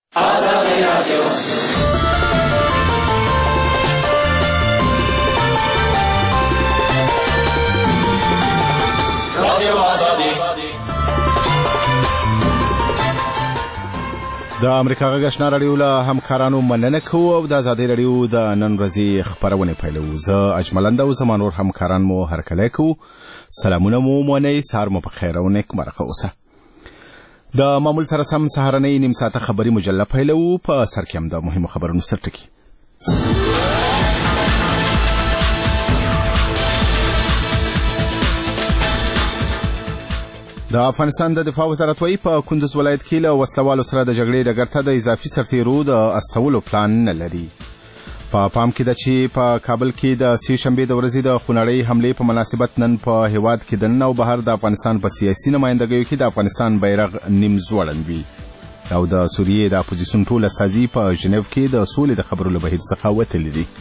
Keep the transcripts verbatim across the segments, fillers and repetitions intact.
آزادی رادیو رادیو آزادی د امریکا غږ آشنا راډیو له همکارانو مننه کوو او د آزادۍ راډیو د نن ورځې خپرونې پیلوو. زه اجملنده او زما نور همکاران مو هرکلی کوو. سلامونه مو ومنئ، سهار مو په خیر او نیکمرغه اوسه. د معمول سره سم سهارنۍ نیم ساعته خبري مجله پیلوو. په سر کې هم د مهمو خبرونو سرټکي. د افغانستان د دفاع وزارت وايي په کندوز ولایت کې له وسلوالو سره د جګړې ډګر ته د اضافي سرتیرو د استولو پلان نه لري. په پا پام کې ده چې په کابل کې د سې شنبې د ورځې د خونړۍ حملې په مناسبت نن په هیواد کې دننه او بهر د افغانستان په سیاسي نمایندګیو کې د افغانستان بیرغ نیم ځوړند وي او د سوریې د اپوزیسیون ټول استازي په ژنیو کې د سولې د خبرو له بهیر څخه وتلي دي.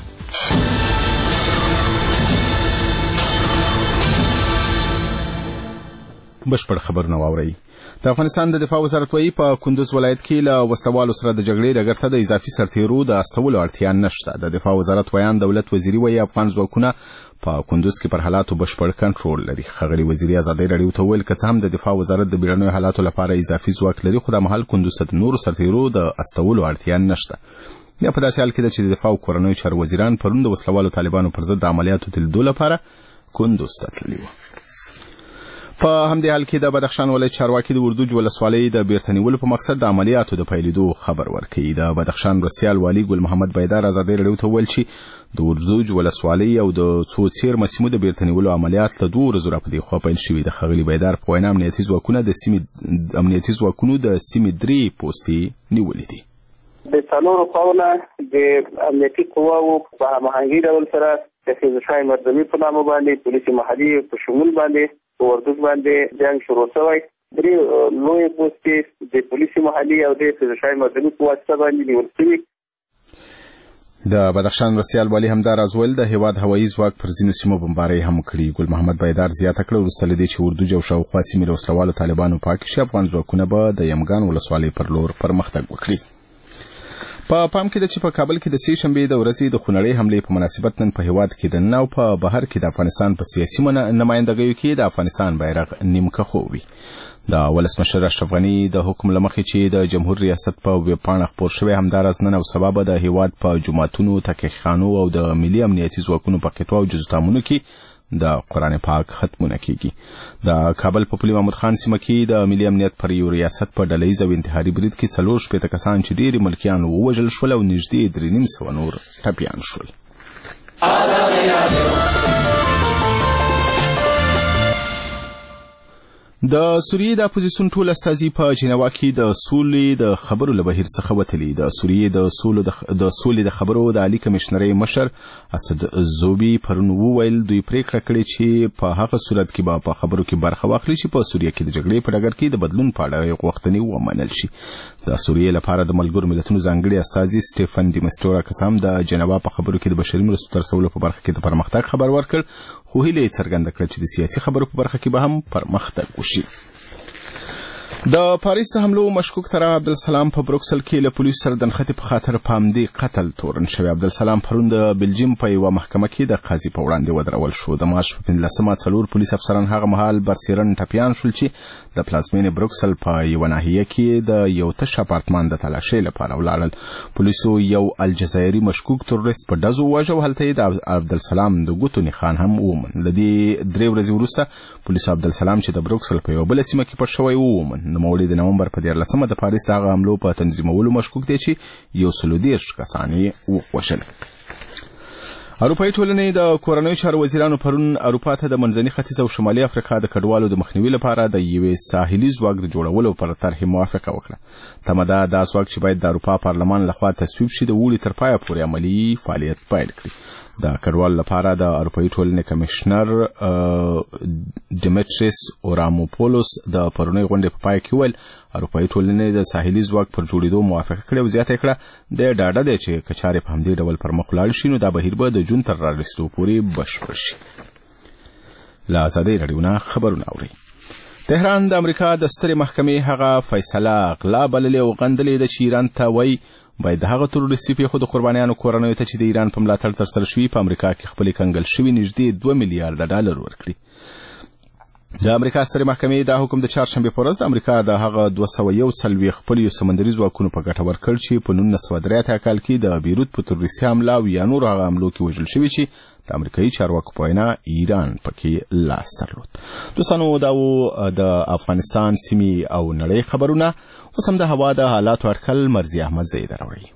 بشپړ خبرونه واورئ. د افغانستان د دفاع وزارت وايي په کندوز ولایت کې له وسلوالو سره د جګړې ډګر ته د اضافي سرتیرو د استولو اړتیا نشته. د دفاع وزارت ویان دولت وزیري وايي افغان ځواکونه په کندوز کې پر حالاتو بشپړ کنټرول لري. ښاغلي وزیري ازادۍ راډیو ته وویل که څه هم د دفاع وزارت د بیړنیو حالاتو لپاره اضافي ځواک لري، خو د مهال کندوز ته د نورو سرتیرو د استولو اړتیا نشته. یا په داسې حال کې ده چې د دفاع او کورنیو چارو وزیران پرون د وسلوالو طالبانو پر ضد د عملیاتو د لیدو لپاره کندوز ته تللي وو. په همدې حال کې د بدخشان ولایت چارواکي د وردوج ولسوالۍ د بیرته نیولو په مقصد د عملیاتو د پیلېدو خبر ورکوي. د بدخشان مرستیال والي ګل محمد بیدار ازادۍ راډیو ته وویل چې د وردوج ولسوالۍ او د څو څېرمه سیمو د بیرته نیولو عملیات له دوو ورځو راپدې خوا پیل شوي. د ښاغلي بیدار په وینا امنیتي ځواکونه د سیمې امنیتي ځواکونو د سیمې درې پوستې نیولې دي. د څلورو خواونه د امنیتي قواو په هماهنګي ډول سره د فیضشاه مردمي په نامه باندې پولیس محلي په شمول باندې په وردوج باندې جنګ شروع شوی. درې لویې پوستې د پولیس محلي او د فیضشاه مردمي په واسطه باندې نیول شوي. د بدخشان مرستیال والي همدا راز ویل د هیواد هوایي ځواک پر ځینو سیمو بمبارۍ هم کړي. ګل محمد بیدار زیاته کړه وروسته له دې چې وردوج او شاوخوا سیمې له وسلوالو طالبانو پاکې شي، افغان ځواکونه به د یمګان ولسوالۍ پر لور پرمختګ وکړي. په پا پام کې ده چې په کابل کې د سې شنبې د ورځې د خونړۍ حملې په مناسبت نن په هیواد کې دننه او په بهر کې د افغانستان په سیاسي نمایندګیو کې د افغانستان بیرغ نیم کښو وي. د ولسمشر اشرف غني د حکم له مخې چې د جمهور ریاست په ویب پاڼه خپور شوی همداراز نن او سبا به د هیواد په جوماتونو، تکیخانو او د ملي امنیتي ځواکونو په قطعو او جزتامونو کې د قرآن پاک ختمونه کیږي. د کابل په پل محمود خان سیمه کې د ملي امنیت پر یو ریاست په ډلهیز او انتحاري برید کې څلور شپېته کسان چې ډېری ملکیان ووژل شول او نږدې درې نیم سوه نور ټپیان شول. د سوریې د اپوزیسیون ټول استازي په جنیوا کې د سولې د خبرو له بهیر څخه وتلي. د سوریې د سولو د سولې د خبرو د عالی کمشنرۍ مشر اسد زوبي پرون وویل دوی پریکړه کړې چې په هغه صورت کې به په خبرو کې برخه واخلي چې په سوریه کې د جګړې په ډګر کې د بدلون په اړه غوښتنې ومنل شي. د سوریې لپاره د ملګرو ملتونو ځانګړي استازي سټیفن ډیمسټورا کسام د جنیوا په خبرو کې د بشري مرستو ترسولو په برخه کې د پرمختګ خبر ورکړ، خو هیله یې څرګنده کړه چې د سیاسي خبرو په برخه کې به هم پرمختګ وشي. د پاریس د حملو مشکوک طرف عبدالسلام په بروکسل کې له پولیسو سره د نښتې په خاطر په همدې قتل تورن شوی. عبدالسلام پرون د بلجیم په یوه محکمه کې د قاضي په وړاندې ودرول شو. د مارچ په پنځلسمه څلور پولیس افسران هغه مهال برسیرن ټپیان شول چې د پلازمینې بروکسل په یوه ناحیه کې د یو تش اپارتمان د تلاشۍ لپاره ولاړل. پولیسو یو الجزایري مشکوک تروریست په ډزو وواژه او هلته یې د عبدالسلام د ګوتو نښان هم وموند. له دې درې ورځې وروسته پولیسو عبدالسلام چې د بروکسل په یوه بله سیمه کې پټ شوی وموند. نوموړی د نومبر په دیارلسمه د پاریس د هغه حملو په تنظیمولو مشکوک دی چې یو سلو دېرش کسان یې ووژل. اروپایي ټولنې د کورنیو چارو وزیرانو پرون اروپا ته د منځني ختیځ او شمالي افریقا د کډوالو د مخنیوي لپاره د یوې ساحلي ځواک د جوړولو پر طرحې موافقه وکړه. تمه ده دا ځواک چې باید د اروپا پارلمان لخوا تصویب شي د اوړي تر پایه پورې عملي فعالیت پیل کړي. د کډوالو لپاره د اروپایي ټولنې کمشنر ډیمیټریس اوراموپولوس د پرونۍ غونډې په پای کې ویل اروپایي ټولنې د ساحلي ځواک پر جوړېدو موافقه کړې او زیاته کړه د ډاډه دی چې که چارې په همدې ډول پر مخ ولاړ شي نو دا بهیر به د جون تر رارسېدو پورې بشپړ شي. له ازادۍ راډیو نه خبرونه اورئ. تهران د امریکا د سترې محکمې هغه فیصله غلا بللې او غندلې ده چې ایران ته وایي باید د هغه تروریستي پیښو د قربانیانو کورنیو ته چې د ایران په ملاتړ ترسره شوي په امریکا کې خپلې کنګل شوي نږدې دوه میلیارډه ډالر ورکړي. د امریکا سترې محکمې دا حکم د چهارشنبې په ورځ د امریکا د هغه دوه سوه یو څلوېښت خپلو سمندري ځواکونو په ګټه ورکړ چې په نولس سوه درې اتیا کال کې د بیروت په تروریستي حمله او یا نورو هغه حملو کې وژل شوي چې د امریکایي چارواکو په وینا ایران پکې لاس درلود. دوستانو دا و د افغانستان سیمې او نړۍ خبرونه. اوس هم د هوا د حالاتو اټکل مرزي احمد زی راوړي.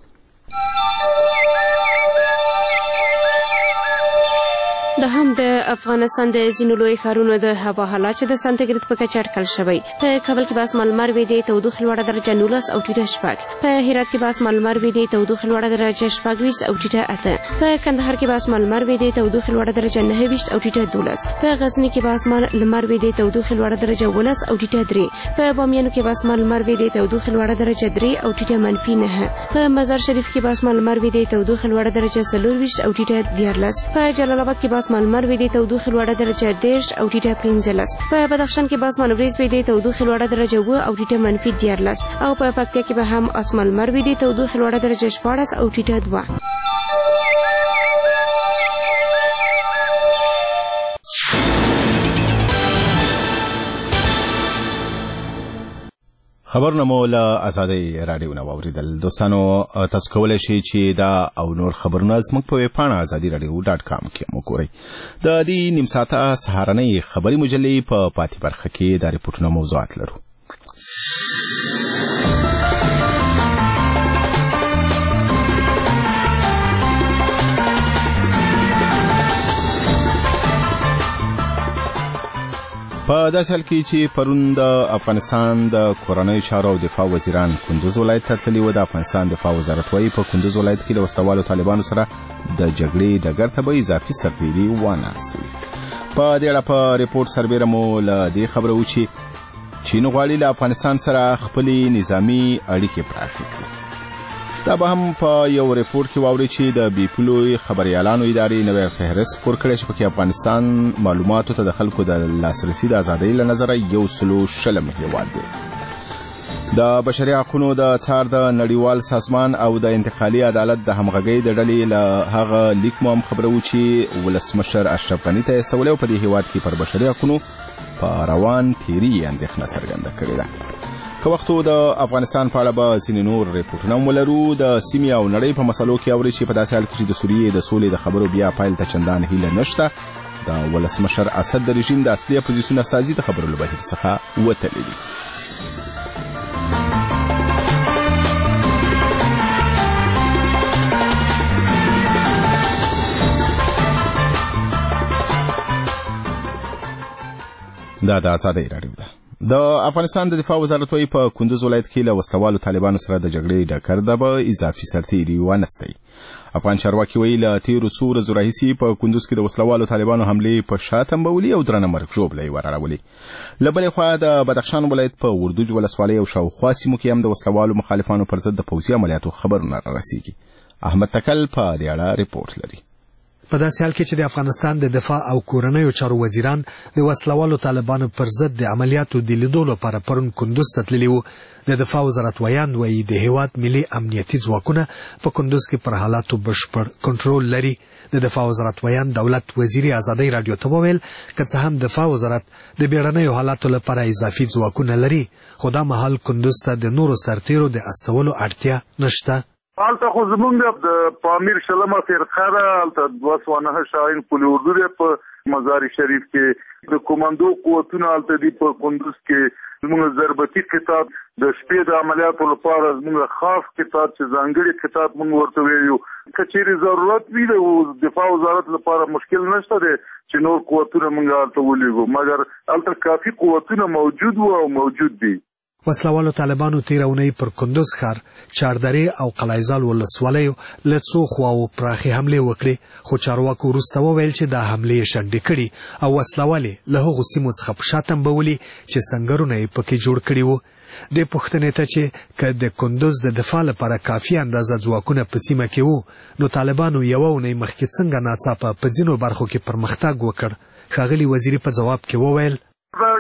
د هم د افغانستان د ځینو لوی ښارونو د هوا حالات چې د سانتیګریډ په کچه اټکل شوی. په کابل کې به اسمان لمر وي د تودوخې لوړه درجه نولس او ټیټه شپږ. په هرات کې به اسمان لمر وي د تودوخې لوړه درجه شپږویشت او ټیټه اته. په کندهار کې به اسمان لمر وي د تودوخې لوړه درجه نهه ویشت او ټیټه دولس. په غزني کې به اسمان لمر وي د تودوخې لوړه درجه ولس او ټیټه درې. په بامیان کې به اسمان لمر وي د تودوخې لوړه درجه درې او ټیټه منفي نهه. په مزار شریف کې به اسمان لمر وي د تودوخې لوړه درجه څلور ویشت او ټیټه دیارلس. په جلال آباد کې به اسمان لمر وي د تودوخې لوړه درجه دېرش او ټیټه پنځلس. په بدخشان کې به اسمان وریځ وي د تودوخې لوړه درجه اووه او ټیټه منفي دیارلس. او په پکتیا کې به هم اسمان لمر وي د تودوخې لوړه درجه شپاړس او ټیټه دوه. خبرونه مو له آزادۍ راډیو نه واوریدل. دوستانو تاسو کولی شئ چې دا او نور خبرونه زموږ په ویبپاڼه ازادي راډیو ډاټ کام کې وګورئ. د دې نیم ساعته سهارنۍ خبري مجلې په پاتې برخه کې د ریپورټونو موضوعات لرو. په داسې حال کې چې پرون د افغانستان د کورنیو چارو او دفاع وزیران کندوز ولایت ته تللي وو. د افغانستان دفاع وزارت وایي په کندوز ولایت کې د وسلوالو طالبانو سره د جګړې ډګر ته به اضافي سرتیري واناستوي. په دې اړه په ریپورټ سربیره مو له دې خبره و چې چین غواړي له افغانستان سره خپلې نظامي اړیکې پراخې کړي. دا به هم په یو ریپورټ کې واوري چې د بي پي لوی خبريالانو ادارې نوې فهرست خپور کړی چې پکې افغانستان معلوماتو ته د خلکو د لاسرسي د ازادۍ له نظره یو سلو شلم هیواد دی. د بشري حقوقو د څار د نړیوال سازمان او د انتقالي عدالت د همغږۍ د ډلې له هغه لیک مو هم خبره و چې ولسمشر اشرف غني ته استولې او په دې هیواد کې پر بشري حقوقو په روان تیری اندېښنه څرګنده کړې ده. که وختو د افغانستان په اړه به ځینې نور ریپورټونه هم ولرو. د سیمې او نړۍ په مسلو کې اوري چې په داسې حال کې چې د سوریې د سولې د خبرو بیا پایل ته چندان هیله نشته. د ولسمشر اسد د رژیم د اصلي اپوزیسیون استازي د خبرو له بهیر څخه وتلي دي. دا د آزادۍ راډیو ده. د افغانستان د دفاع وزارت وایي په کندوز ولایت کې له وسلوالو طالبانو سره د جګړې ډګر ته به اضافي سرتیري وانستی. افغان چارواکي وایي له تیرو څو ورځو راهیسې په کندوز کې د وسلوالو طالبانو حملې په شا تنبولي او درنه مرګ ژوبله یې وراړولې. له بلې خوا د بدخشان ولایت په وردوج ولسوالۍ او شاوخوا سیمو کې هم د وسلوالو مخالفانو پر ضد د پوځي عملیاتو خبرونه رارسېږي. احمد تکل په دې اړه ریپورټ لري. په داسې حال کې چې د افغانستان د دفاع او کورنیو چارو وزیران د وسلوالو طالبانو پر ضد د عملیاتو د لیدو لپاره پرون کندوز ته تللي وو. د دفاع وزارت ویاند وایي د هیواد ملي امنیتي ځواکونه په کندوز کې پر حالاتو بشپړ کنټرول لري. د دفاع وزارت ویاند دولت وزیر آزادۍ راډیو ته وویل که څه هم دفاع وزارت د بیړنیو حالاتو لپاره اضافي ځواکونه لري، خو دا مهال کندوز ته د نورو سرتیرو د استولو اړتیا نشته. هلته خو زمونږ د پامیر شلمه فرقه ده، هلته دوه سوه نهه شاهین پل اردو دی په مزار شریف کې. د کوماندو قوتونه هلته دي په کندوز کې. زمونږ ضربتي قطاع د شپې د عملیاتو لپاره زمونږ خاص قطاع چې ځانګړي قطاع مونږ ورته ویلو. که چیرې ضرورت وي د دفاع وزارت لپاره مشکل نشته دی چې نور قوتونه مونږ هلته ولیږو، مګر هلته کافي قوتونه موجود وو او موجود دي. وسلوالو طالبانو تیره اونۍ پر کندوز ښار، چاردرې او قلعهزال ولسوالیو له څو خواوو پراخې حملې وکړې، خو چارواکو وروسته وویل چې دا حملې یې شنډې کړي او وسلوالې له هغو سیمو څخه په شا تنبولي چې سنګرونه یې پکې جوړ کړي وو. دې پوښتنې ته چې که د کندوز د دفاع لپاره کافي اندازه ځواکونه په سیمه کې وو، نو طالبانو یوه اونۍ مخکې څنګه ناڅاپه په ځینو برخو کې پرمختګ وکړ، ښاغلي وزیري په ځواب کې وویل دا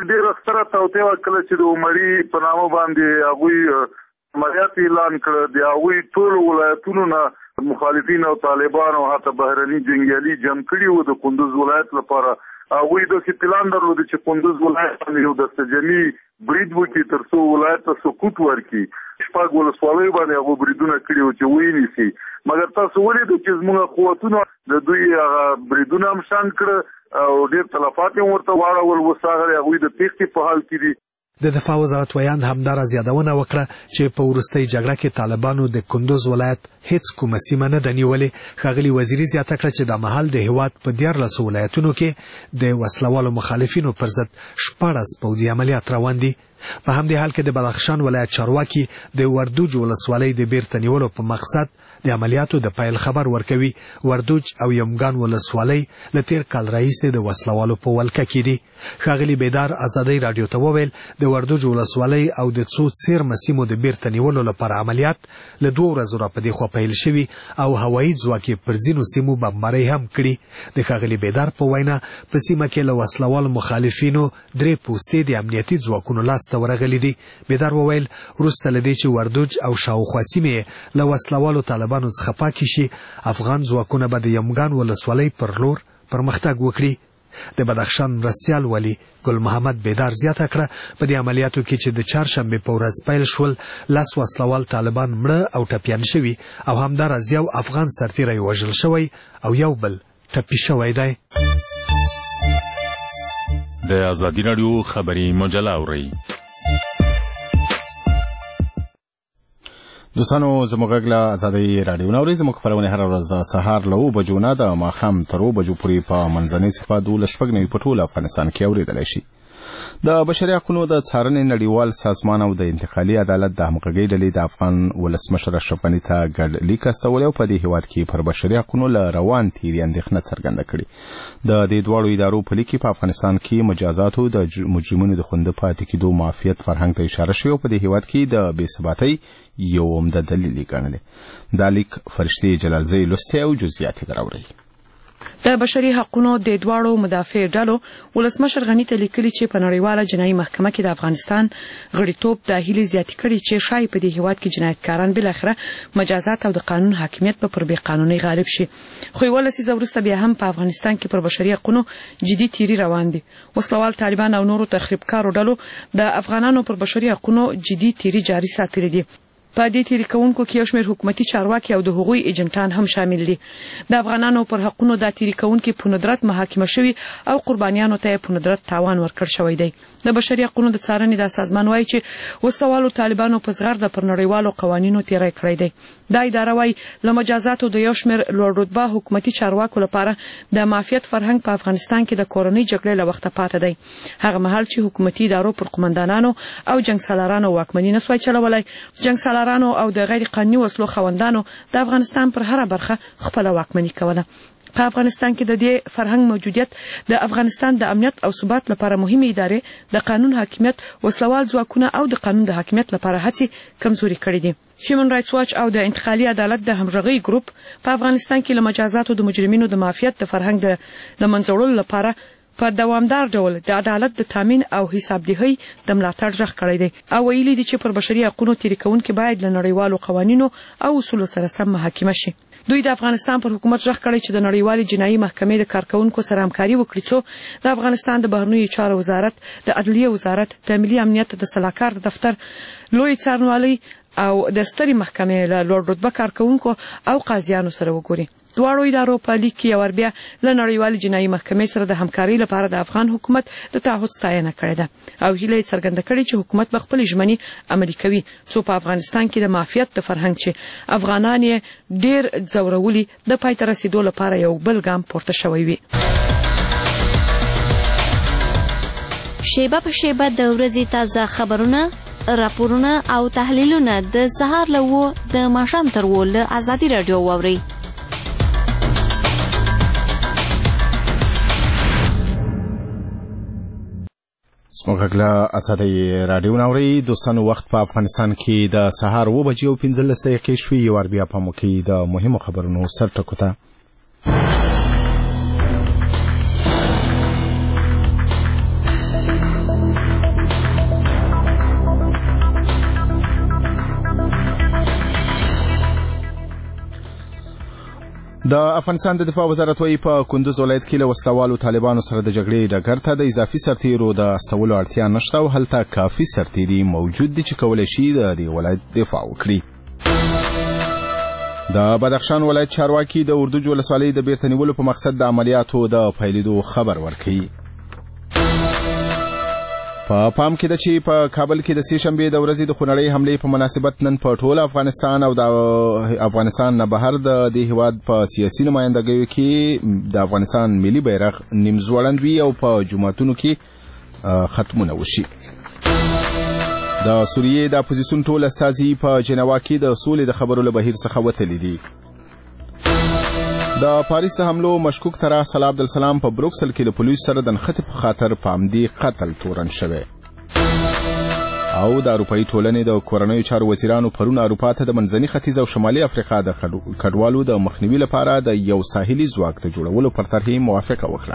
ډېر ستره توطئه وه کله چې د عمري په نامه باندې هغوی عملیات اعلان کړه. د هغوی ټولو ولایتونو نه مخالفین او طالبان او حتی بهرني جنګیالي جمع کړي وو د کندوز ولایت لپاره. هغوی داسې پلان درلود چې کندوز ولایت باندې یو دستجمي برید وکړي تر څو ولایت ته سقوط ورکړي. شپږ ولسوالیو باندې هغو بریدونه کړي وو چې ونیسي. مګر تاسو ولیدو چې زموږ قوتونو د دوی هغه بریدونه هم شنډ کړه او ډېر تلفات یې ورته واړول. اوس هغه هغوی د تېښتې په حال کې دي. د دفاع وزارت ویاند همدارا زیادونه وکړه چې په وروستۍ جګړه کې طالبانو د کندوز ولایت هیڅ کومه سیمه نه ده نیولې. ښاغلي وزیري زیاته کړه چې د مهال د هیواد په دیارلسو ولایتونو کې د وسلوالو مخالفینو پر ضد شپاړس پوځي عملیات روان دي. په همدې حال کې د بدخشان ولایت چارواکي د وردوج ولسوالۍ د بیرته نیولو په مقصد د عملیاتو د پیل خبر ورکوي. وردوج او یمګان ولسوالۍ له تیر کال راهیسې د وسلوالو په ولکه کې دي. ښاغلي بیدار ازادۍ راډیو ته وویل د وردوج ولسوالۍ او د څو څیرمه سیمو د بیرته نیولو لپاره عملیات له دوه ورځو راپدې خوا پیل شوي او هوایي ځواک یې پر ځینو سیمو بمبارۍ هم کړي. د ښاغلي بیدار په وینا په سیمه کې له وسلوالو مخالفینو درې پوستې د امنیتي ځواکونو لاسته ورغلي دي. بیدار وویل وروسته له دې چې وردوج او شاوخوا سیمې له وسلوالو طالبانو څخه پاکې شي افغان ځواکونه به د یمګان ولسوالۍ پر لور پرمختګ وکړي. د بدخشان مرستیال ولی ګل محمد بیدار زیاته کړه په دې عملیاتو کې چې د چهارشنبې په ورځ پیل شول لس وسلوال طالبان مړه او ټپیان شوي او همداراز یو افغان سرتیری وژل شوی او یو بل ټپي شوی دی. د ازادي راډیو خبري مجله اورئ. دوستانو زموږ غږ له ازادۍ راډیو نه اورئ. زموږ خپرونې هره ورځ د سهار له اوو بجو نه د ماښام تر اوو بجو پورې په منځنۍ صفحه دولس شپږ نوي په ټول افغانستان کې اورېدلی شي. د بشري حقونو د څارنې نړیوال سازمان او د انتقالي عدالت د همغږۍ ډلې د افغان ولسمشر اشرف غني ته ګډ لیک استولی او په دې هېواد کې پر بشري حقونو له روان تېري اندېښنه څرګنده کړې. د دې دواړو ادارو په لیک کې په افغانستان کې مجازاتو د مجرمینو د خونده پاتې کېدو معافیت فرهنګ ته اشاره شوې او په دې هېواد کې د بې ثباتۍ یو عمده دلیل یې ګڼلی. دا لیک فرشتې جلالزۍ لوستی او جزئیات یې راوړئ. د بشري حقوقو د دوړو مدافع ډلو ولسمشر غني ته لیکلي چې په نړیواله جنایي محکمه کې د افغانستان غړیتوب د هیلې زیاتې کړي چې شاید په دې هیواد کې جنایتکاران بل اخره مجازات او د قانون حاکمیت په پر بې قانوني غالب شي. خو یو لسیزه وروسته بیا هم په افغانستان کې پر بشري حقوقو جدي تیری روان دي. وسلوال طالبان او نورو تخریبکارو ډلو د افغانانو پر بشري حقوقو جدي تیری جاري ساتلي دي. په دې تیری کوونکو کې یو شمېر حکومتي چارواکي او د هغوی ایجنټان هم شامل دي. د افغانانو پر حقوقو د تیری کوونکو په ندرت محاکمه شوي او قربانیانو ته په ندرت تاوان ورکړ شوی دی. د بشري حقوقو د څارنې د سازمان وایي چې وسوالو طالبانو په زغرده پر نړیوالو قوانینو تیری کړی دی. دا اداره وایي له مجازاتو د یو شمېر لوړ رتبه حکومتي چارواکو لپاره د معافیت فرهنګ په افغانستان کې د کورنۍ جګړې له وخته پاته دی. هغه مهال چې حکومتي ادارو پر قومندانانو او جنګسالارانو واکمني نسوای چلولای، جنګسالارانو او د غیر قانوني وسلو خوندانو د افغانستان پر هره برخه خپل واکمني کوله. په افغانستان کې د دې فرهنګ موجودیت د افغانستان د امنیت او ثبات لپاره مهمه ادارې د قانون حاکمیت، وسلوال ځواکونه او د قانون د حاکمیت لپاره هڅې کمزوري کړې دي. هیومن رائټس واچ او د انتقالي عدالت د همغږۍ ګروپ په افغانستان کې له مجازاتو د مجرمینو د معافیت د فرهنګ د لمنځه وړلو لپاره په دوامدار ډول د عدالت د تامین او حسابدهۍ د ملاتړ غږ کړی دی او ویلي دي چې پر بشري حقوقو تیری کوونکي باید له نړیوالو قوانینو او اصولو سره سم محاکمه شي. دوی د افغانستان پر حکومت غږ کړی چې د نړیوالې جنایي محکمې د کارکونکو سره همکاري وکړي څو د افغانستان د بهرنیو چارو وزارت، د عدلیه وزارت، د ملي امنیت د سلاکار د دفتر، لوی څارنوالۍ او د سترې محکمې له لوړ رتبه کارکونکو او قاضیانو سره وګوري. دواړو ادارو په لیک کې یو بیا له نړیوالې جنایي محکمې سره د همکارۍ لپاره د افغان حکومت د تعهد ستاینه کړې ده او هیله یې څرګنده کړې چې حکومت به خپلې ژمنې عملي کوي څو په افغانستان کې د معافیت د فرهنګ چې افغانان یې ډېر ځورولي د پای ته رسېدو لپاره یو بل ګام پورته شوی وي. شیبه په شیبه د ورځې تازه خبرونه، راپورونه او تحلیلونه د سهار له اوو د ماښام تر اوو له ازادي راډیو واورئ. زموږ له ازادۍ راډیو نه اورئ. دوستانو وخت په افغانستان کې د سهار اوه بجې او پنځلس دقیقې شوي. یو وار بیا پام وکړئ د مهمو خبرونو سرټکو ته. د افغانستان د دفاع وزارت وايي په کندوز ولایت کې له وسلوالو طالبانو سره د جګړې ډګر ته د اضافي سرتیرو د استولو اړتیا نشته او هلته کافي سرتیري موجود دي چې کولی شي د دې ولایت دفاع وکړي. د بدخشان ولایت چارواکي د اردوج ولسوالۍ د بیرته نیولو په مقصد د عملیاتو د پیلېدو خبر ورکوي. په پام کې ده چې په کابل کې د سې شنبې د ورځې د خونړۍ حملې په مناسبت نن په ټول افغانستان او د افغانستان نه بهر د دې هیواد په سیاسي نمایندګیو کې د افغانستان ملي بیرغ نیم ځوړند وي او په جوماتونو کې ختمونه وشي. د سوریې د اپوزیسیون ټول استازي په جنوا کې د سولې د خبرو له بهیر څخه وتلي دي. د پاریس د حملو مشکوک طرح صلاح عبدالسلام په بروکسل کې د پولیسو سره د نښتې په خاطر په همدې قتل تورن شوی. او د اروپایي ټولنې د کورنیو چارو وزیرانو پرون اروپا ته د منځني ختیځ او شمالي افریقا د کډوالو د مخنیوي لپاره د یو ساحلي ځواک د جوړولو پر طرحې موافقه وکړه.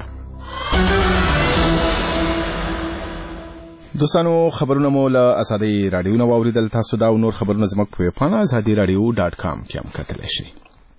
دوستانو خبرونه مو له ازادي راډیو نه واوریدل. تاسو دا او نور خبرونه زموږ په ویبپاڼه ازادي راډیو ډاټ کام کې هم کتلی شئ.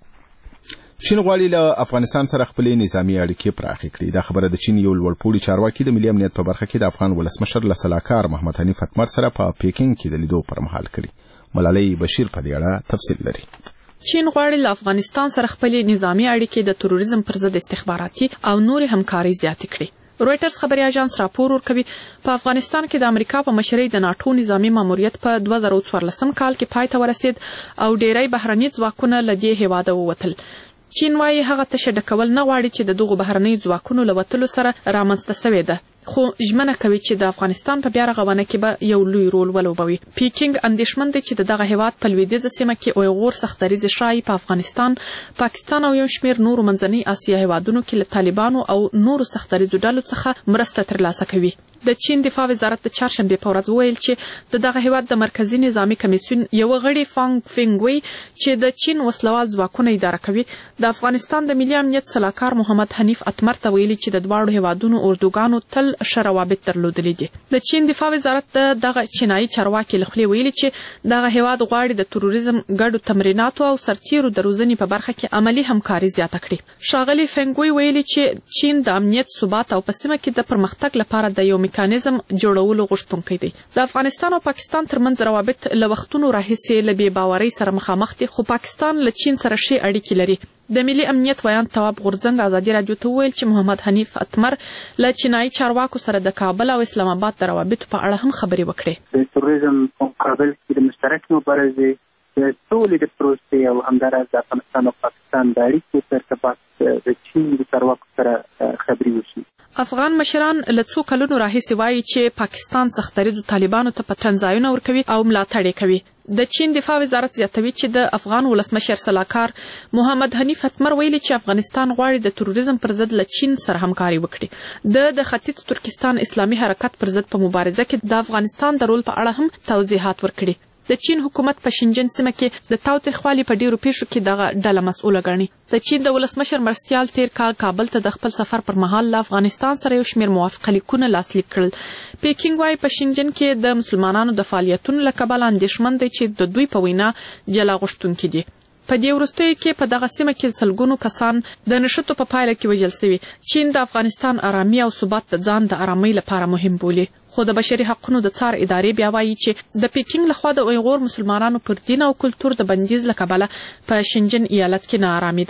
چین غواړي له افغانستان سره خپلې نظامي اړیکې پراخې کړي. دا خبره د چین یو لوړپوړي چارواکي د ملي امنیت په برخه کې د افغان ولسمشر له سلاکار محمد حنیف اتمر سره په پیکینګ کې د لیدو پر مهال کړي. ملالۍ بشیر په دې اړه تفصیل لري. چین غواړي له افغانستان سره خپلې نظامي اړیکې د تروریزم پر ضد استخباراتي او نورې همکاري زیاتې کړي. رویټرز خبري اژانس راپور ورکوي په افغانستان کې د امریکا په مشرۍ د ناټو نظامي ماموریت په دوه زره څوارلسم کال کې پای ته ورسید او ډیری بهرني ځواکونه له دې هیواده ووتل. چین وايي هغه تشه ډکول نه غواړي چې د دغو بهرنیو ځواکونو له وتلو سره رامنځته سوې ده، خو ژمنه کوي چې د افغانستان په بیا رغونه کې به یو لوی رول ولوبوي. پیکینګ اندېښمن دی چې د دغه هیواد په لویدیځه سیمه کې اویغور سختدریځ شایي په افغانستان، پاکستان او یو شمېر نورو منځنۍ اسیا هیوادونو کې له طالبانو او نورو سختدریځو ډلو څخه مرسته ترلاسه کوي. د چین دفاع وزارت د چهارشنبې په ورځ وویل چې د دغه هیواد د مرکزي نظامي کمیسیون یو غړي فانګ فینګوي چې د چین وسلوال ځواکونه اداره کوي د افغانستان د ملي امنیت سلاکار محمد حنیف اتمر ته ویلي چې د دواړو هیوادونو اردوګانو تل ښه روابط درلودلي دي. د چین دفاع وزارت د دغه چینایي چارواکي له خولې ویلي چې دغه هیواد غواړي د تروریزم ګډو تمریناتو او سرتیرو د روزنې په برخه کې عملي همکاري زیاته کړي. ښاغلي فینګوي ویلي چې چین د امنیت ثبات او په سیمه کې د پرمختګ لپاره د یو میکانیزم جوړولو غوښتونکی دی. د افغانستان او پاکستان ترمنځ روابط له وختونو راهیسې له بې باورۍ سره مخامخ دي، خو پاکستان له چین سره ښې اړیکې لري. د ملي امنیت ویان تواب غورځنګ ازادي راډیو ته وویل چې محمد حنیف اتمر له چینایي چارواکو سره د کابل او اسلام آباد د روابطو په اړه هم خبرې وکړې. د تروریزم په مقابل کې د مشترکې مبارزې د سولې د پروسې او همداراز د افغانستان او پاکستان د اړیکو په ارتباط د چین د چارواکو سره خبرې وشي. افغان مشران له څو کلونو راهیسې وایي چې پاکستان سختدریځو طالبانو ته پټن ځایونه ورکوي او ملاتړ یې کوي. د چین دفاع وزارت زیاتوي چې د افغان ولسمشر سلاکار محمد حنیف اتمر ویلي چې افغانستان غواړي د تروریزم پر ضد له چین سره همکاري وکړي. د د ختیځ ترکستان اسلامي حرکت پر ضد په مبارزه کې د افغانستان د رول په اړه هم توضیحات ورکړي. د چین حکومت په شینجن سیمه کې د تاوتریخوالي په ډیرو پیښو کې دغه ډله مسؤله ګڼي. د چین د ولسمشر مرستیال تیر کال کابل ته د خپل سفر پر مهال له افغانستان سره یو شمېر موافقه لیکونه لاسلیک کړل. پیکینګ وايي په شینجن کې د مسلمانانو د فعالیتونو له کبله اندېښمن دی چې د دوی په وینا جلا غوښتونکي دي. په دې وروستیو کې په دغه سیمه کې سلګونو کسان د نښتو په پایله کې وژل شوي. چین د افغانستان آرامي او ثبات د ځان د آرامۍ لپاره مهم بولي، خو د بشري حقوقو د څار ادارې بیا وایي چې د پیکینګ لخوا د اویغور مسلمانانو پر دین او کلتور د بندیز له کبله په شینجن ایالت کې ناارامي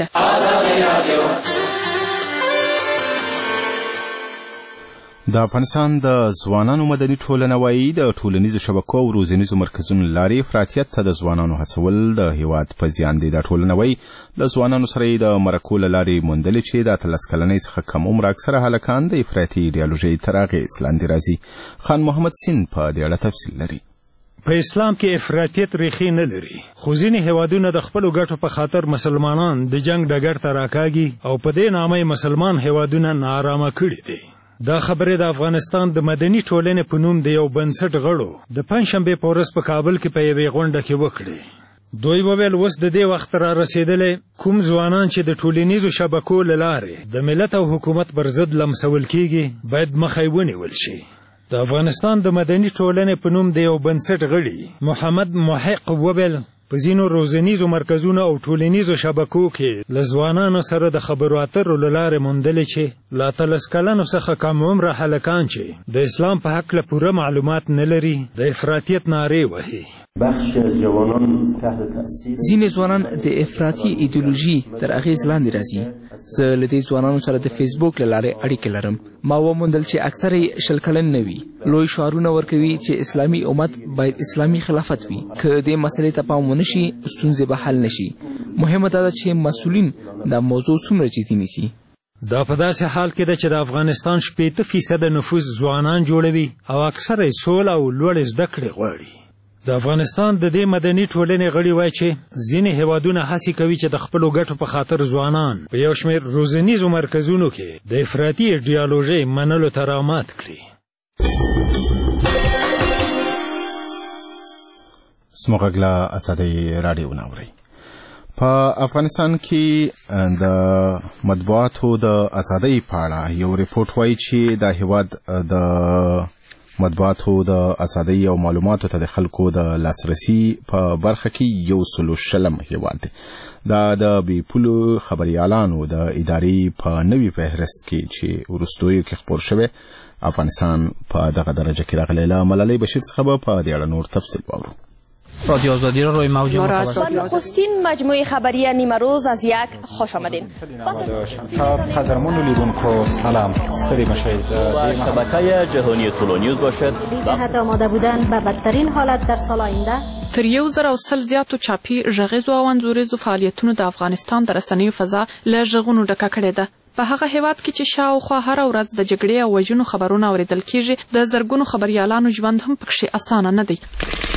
ده. د افغانستان د ځوانانو مدني ټولنه وايي د ټولنیزو شبکو او روزنیزو مرکزونو لارې افراطیت ته د ځوانانو هڅول د هیواد په زیان دی. دا ټولنه وايي د ځوانانو سره د مرکو له لارې موندلې چې د اتلس کلنۍ څخه کم عمره اکثره هلکان د افراطي ایډیالوژۍ تر اغېز لاندې راځي. خان محمد سین په دې اړه تفصیل لري. په اسلام کې افراطیت ریښې نه لري، خو ځینې هیوادونه د خپلو ګټو په خاطر مسلمانان د جنگ ډګر ته راکاږي او په دې نامه مسلمان هیوادونه ناارامه کړي دي. دا خبره د افغانستان د مدني ټولنې په نوم د یو بنسټ غړو د پنجشنبې په ورځ په کابل کې په یوې غونډه کې وکړې. دوی وویل اوس د دې وخت را رسېدلی کوم ځوانان چې د ټولنیزو شبکو له لارې د ملت او حکومت پر ضد لمسول کیږي باید مخه یې ونیول شي. د افغانستان د مدني ټولنې په نوم د یو بنسټ غړي محمد محق وویل په ځینو روزنیزو مرکزونو او ټولنیزو شبکو کې له ځوانانو سره د خبرو اترو له لارې موندلې چې له اتلس کلنو څخه کم عمره هلکان چې د اسلام په هکله پوره معلومات نه لري د افراطیت نارې وهي. بخشی از جوانان تحت تأثیر ځینې ځوانان د افراطي ایدئولوژي تر اغېز لاندې راځي. زه له دې ځوانانو سره د فیسبوک له لارې اړیکې لرم. ما وموندل چې اکثر یې شل کلن نه وي. لوی شعارونه ورکوي چې اسلامي امت باید اسلامي خلافت وي. که دې مسلې ته پام ونه شي ستونزې به حل نه شي. مهمه دا ده چې مسؤلین دا موضوع څومره جدي نیسي. دا په داسې حال کې ده چې د افغانستان شپېته فیصده نفوس ځوانان جوړوي او اکثره یې سوله او لوړې زده کړې غواړي. د افغانستان د دې مدني ټولنې غړي وایي چې ځینې هیوادونه هڅې کوي چې د خپلو ګټو په خاطر ځوانان په یو شمېر روزنیزو مرکزونو کې د افراطي ایډیالوژۍ منلو ته رامات کړي. سموغږ له ازادۍ راډیو نه اورئ. په افغانستان کې د مطبوعاتو د ازادۍ په اړه یو ریپورت وایي چې دا هیواد د مطبوعاتو د ازادۍ او معلوماتو ته د خلکو د لاسرسي په برخه کې یو سلو شلم هیواد دی. دا د بې پولو خبریالانو د ادارې په نوي فهرست کې چې وروستیو کې خپور شوی افغانستان په دغه درجه کې راغلی. له ملالۍ بشیر څخه به په دې اړه نور تفصیل واورو. رادیو آزادی را روی موج متوسط نخستین مجموعه خبری نیمه روز از یک خوش آمدین. قدرمون لیدونکو سلام، ستړي مشید و شبکه جهانی تولونیوز باشد. جهت آماده بودن به بدترین حالت در سال آینده. تر یو زر او سل زیاتو چاپی ژغیزو او انځوریزو فعالیتونو د افغانستان د رسنیو فضا له ژغونو ډکه کړې ده. په هغه هیواد کې چې شاوخوا هره ورځ د جګړې او وژنو خبرونه اوریدل کیږي د زرګونو خبریالانو ژوند هم پکښې اسانه نه دی.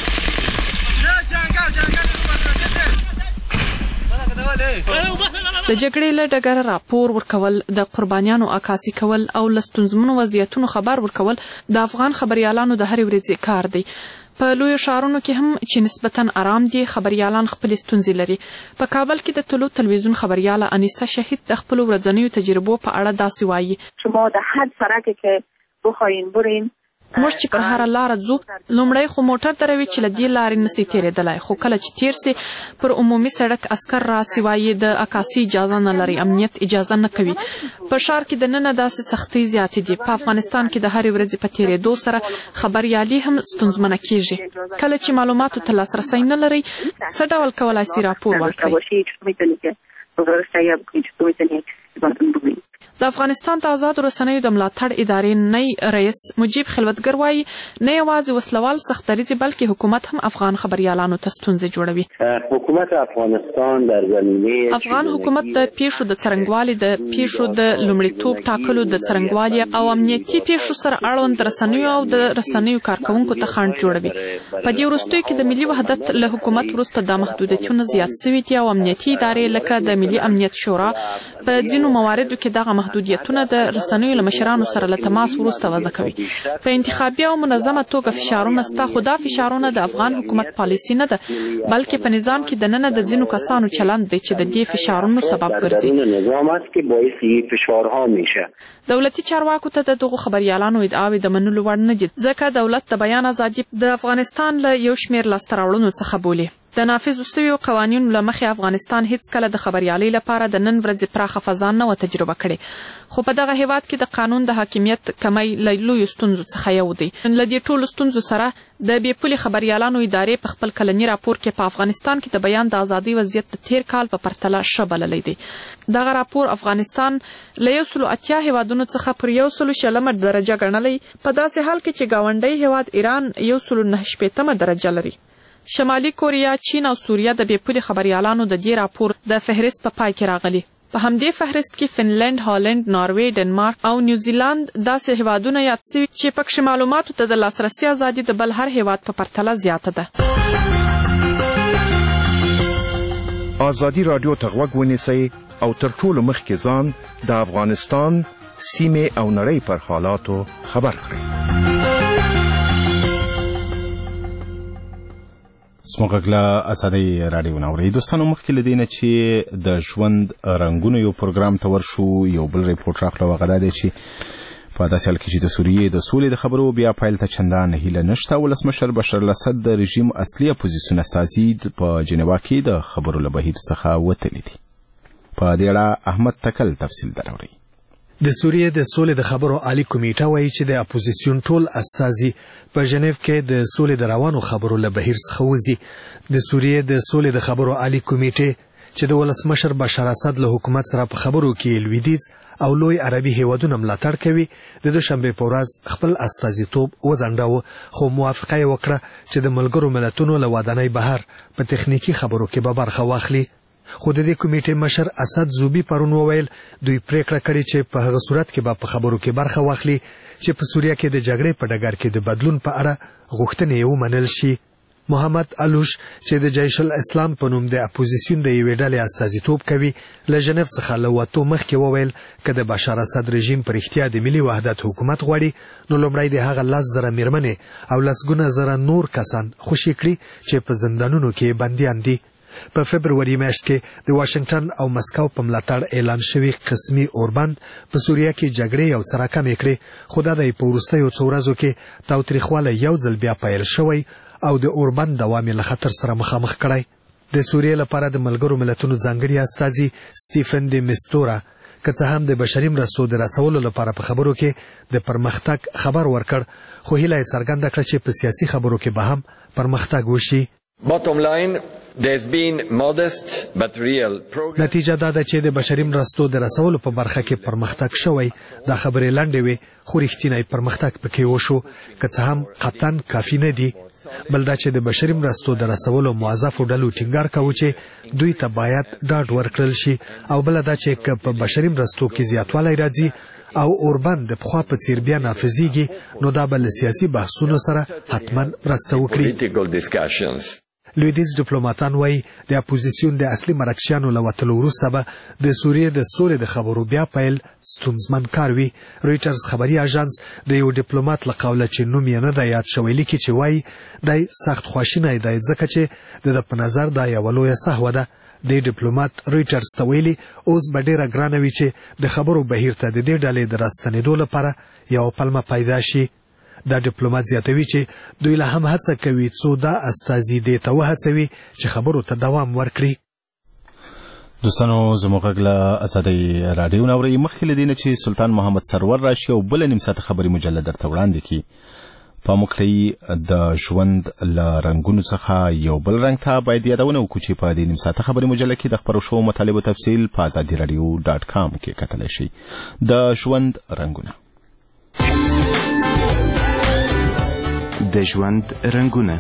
د جګړې له ډګره راپور ورکول، د قربانیانو عکاسي کول او له ستونزمنو وضعیتونو خبر ورکول د افغان خبریالانو د هرې ورځې کار دی. په لویو ښارونو کې هم چې نسبتاً آرام دي خبریالان خپلې ستونزې لري. په کابل کې د طلوع تلویزیون خبریاله انیسه شهید د خپلو ورځنیو تجربو په اړه داسې وایي. شما د هر سرکی که بخواین برین موږ چې پر هره لاره ځو لومړی خو موټر دروي چې له دې لارې نسي تېرېدلی، خو کله چې تېر سي پر عمومي سړک عسکر راسي وایي د عکاسي اجازه نه لري، امنیت اجازه نه کوي. په ښار کې د ننه داسې سختۍ زیاتې دي. په افغانستان کې د هرې ورځې په تېرېدو سره خبریالي هم ستونزمنه کېږي. کله چې معلوماتو ته لاسرسی نه لرئ څه ډول کولی سي راپور ورکړئ؟ د افغانستان د آزادو رسنیو د ملاتړ ادارې نئی رئیس مجیب خلوتګر وایي نه یوازې وسلوال سختدریځي بلکې حکومت هم افغان خبریالانو ته ستونزې جوړوي. حکومت افغانستان در زمینه افغان حکومت د پیښو د څرنګوالي، د پیښو د لومړیتوب ټاکلو، د څرنګوالي او امنیتي پیښو سره اړوند رسنیو او د رسنیو کارکونکو ته خنډ جوړوي. په دې وروستیو کې د ملي وحدت له حکومت وروسته دا محدودیتونه زیات سوي دي او امنیتي ادارې لکه د ملي امنیت شورا په ځینو مواردو کې دغه محدودیتونه د رسنیو له مشرانو سره له تماس وروسته وضع کوي. په انتخابي او منظمه توګه فشارونه ستا، خو دا فشارونه د افغان حکومت پالیسي نه ده بلکې په نظام کې د ننه د ځینو کسانو چلند دی چې د دې فشارونو سبب ګرځي. دولتي چارواکو ته د دغو خبریالانو ادعاوې د منلو وړ نه دي ځکه دولت د بیان ازادي د افغانستان له یو شمېر لاسته راوړنو څخه بولي. د نافذو سویو قوانینو له مخې افغانستان هیڅکله د خبریالۍ لپاره د نن ورځې پراخه فضا نه وه تجربه کړې، خو په دغه هیواد کې د قانون د حاکمیت کمی له لویو ستونزو څخه یو دی. له دې ټولو ستونزو سره د بې پولې خبریالانو ادارې په خپل کلني راپور کې په افغانستان کې د بیان د ازادۍ وضعیت د تیر کال په پرتله ښه بللی دی. دغه راپور افغانستان له یو سلو اتیا هیوادونو څخه پر یو سلو شلمه درجه ګڼلی، په داسې حال کې چې ګاونډی هیواد ایران یو سلو نهه شپېتمه درجه لري. شمالي کوریا، چین او سوریه د بې پولې خبریالانو د دې راپور د فهرست په پای کې راغلي. په همدې فهرست کې فنلند، هالند، ناروې، ډنمارک او نیوزیلاند داسې هیوادونه یاد سوي چې پکښې معلوماتو ته د لاسرسي ازادي د بل هر هیواد په پرتله زیاته ده. ازادي راډیو ته غوږ ونیسئ او تر ټولو مخکې ځان د افغانستان، سیمې او نړۍ پر حالاتو خبر کړئ. سموغږ له ازادۍ راډیو نه اورئ. دوستانو مخکې له دې نه چې د ژوند رنګونو یو پروګرام ته ورشو یو بل ریپورټ راغلی، هغه دا دی چې په په داسې حال کې چې د سوریې د سولې د خبرو بیا پیل ته چندان هیله نشته. ولسمشر بشار الاسد د رژیم اصلي اپوزیسیون استازي په جنیوا کې د خبرو له بهیر څخه وتلي دي. په دې اړه احمد تکل تفصیل دراوړي. د سوریې د سولې د خبرو عالی کمیټه وایي چې د اپوزیسیون ټول استازي په ژنیو کې د سولې د روانو خبرو له بهیر څخه وځي. د سوریې د سولې د خبرو عالی کمیټه چې د ولسمشر بشار اسد له حکومت سره په خبرو کې لویدیځ او لوی عربي هیوادونه ملاتړ کوي د دوشنبه په ورځ خپل استازیتوب وځنډاوه، خو موافقه یې وکړه چې د ملګرو ملتونو له ودانۍ بهر په تخنیکی خبرو کې به برخه واخلي. خو د دې کمیټې مشر اسد زوبی پرون وویل دوی پریکړه کړې چې په هغه صورت کې به په خبرو کې برخه واخلي چې په سوریه کې د جګړې په ډګر کې د بدلون په اړه غوښتنې یې ومنل شي. محمد الوش چې د جیش الاسلام په نوم د اپوزیسیون د یوې ډلې استازیتوب کوي له ژنیو څخه له وتو مخکې وویل که د بشار اسد رژیم په رښتیا د ملي وحدت حکومت غواړي نو لومړی د هغه لس زره میرمنې او لسګونه زره نور کسان خوشي کړي چې په زندانونو کې بندیان دي. په فبروري میاشت کې د واشنگټن او مسکو په ملاتړ اعلان شوی قسمي اوربند په سوریه کې جګړې یو څه راکمې کړې، خو دا د په وروستیو څو ورځو کې تاوتریخوالی یو ځل بیا پیل شوی او د اوربند دوام له خطر سره مخامخ کړی. د سوریې لپاره د ملګرو ملتونو ځانګړي استازي سټیفن دی مستورا که څه هم د بشري مرستو د رسولو لپاره په خبرو کې د پرمختګ خبر ورکړ، خو هیله یې څرګنده کړه چې په سیاسي خبرو کې به هم پرمختګ وشي. نتیجه دا ده چې د بشري مرستو د رسولو په برخه کې پرمختګ شوی. دا خبرې لنډې وې خو رښتینی پرمختګ پکې وشو، که څه هم قطعاً کافي نه دي. بل دا چې د بشري مرستو د رسولو موظفو ډلو ټینګار کاوه چې دوی ته باید ډاډ ورکړل شي، او بل دا چې په بشري مرستو کې زیاتوالی راځي او اوربند د پخوا په څیر بیا نافذیږي نو دا به له سیاسي بحثونو سره حتما مرسته وکړي. لویدیځ ډیپلوماټان وایي د اپوزیسیون د اصلي مرکشیانو له وتلو وروسته به د سوریې د سولې د خبرو بیا پیل ستونزمن کار وي. رویټرز خبري اژانس د یو ډیپلوماټ له قوله چې نوم یې نه دی یاد شوی لیکي چې وایي دی سخت خواشینی دی ځکه چې د ده په نظر دا یوه لویه سهوه ده. د ډیپلوماټ رویټرز ته ویلي اوس به ډیره ګرانه وي چې د خبرو بهیر ته د دې ډلې د راستنېدو لپاره یوه پلمه پیدا شي. دا ډیپلوماټ زیاتوي چې دوی لا هم هڅه کوي څو دا استازي دې ته وهڅوي چې خبرو ته دوام ورکړي. دوستانو زموږ غږ له ازادۍ راډیو نه اورئ. مخکې له دې نه چې سلطان محمد سرور راشي او بله نیم ساعته خبري مجله درته وړاندې کړي، پام وکړئ د ژوند له رنګونو څخه یو بل رنګ ته باید یادونه وکړو چې په دې نیم ساعته خبري مجله کې د خپرو شوو مطالبو تفصیل په ازادي راډیو ډاټ کام کې کتلی شئ. د ژوند رنګونه د ژوند رنګونه.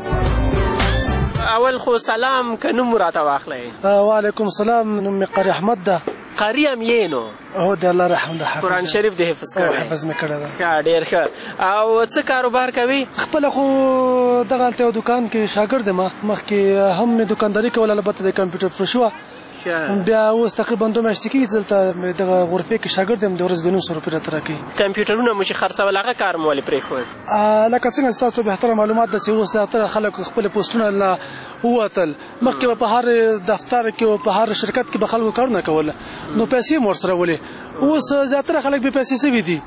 اول خو سلام که نوم راته واخلئ. وعلیکم سلام، نوم مې قاری احمد ده. قاری هم یې نو؟ هو د الله رحم ده. قرآن شریف دې حفظ کړی؟ حفظ مې کړی ده. ښه، ډېر ښه. او څه کاروبار کوي؟ خپله خو دغه هلته یو دوکان کې شاګرد یم. مخکې هم مې دوکانداري کوله، البته د کمپیوټر فروش وه. بیا اوس تقریبا دوه میاشتې کېږي دلته دغه غرفې کې شاګرد یم، د ورځې د نیم سوه روپۍ راته راکوي. کمپیوټرونه مو چې خرڅول هغه کار مو ولې پرېښود؟ لکه څنګه چې تاسو بهتره معلومات ده چې اوس زیاتره خلک خپل پوسټونه نه ووتل. مخکې به په هر دفتر کې او په هر شرکت کې به خلکو کارونه کول نو پیسې مو ورسره ولې. اوس زیاتره خلک بې پیسې سوي دي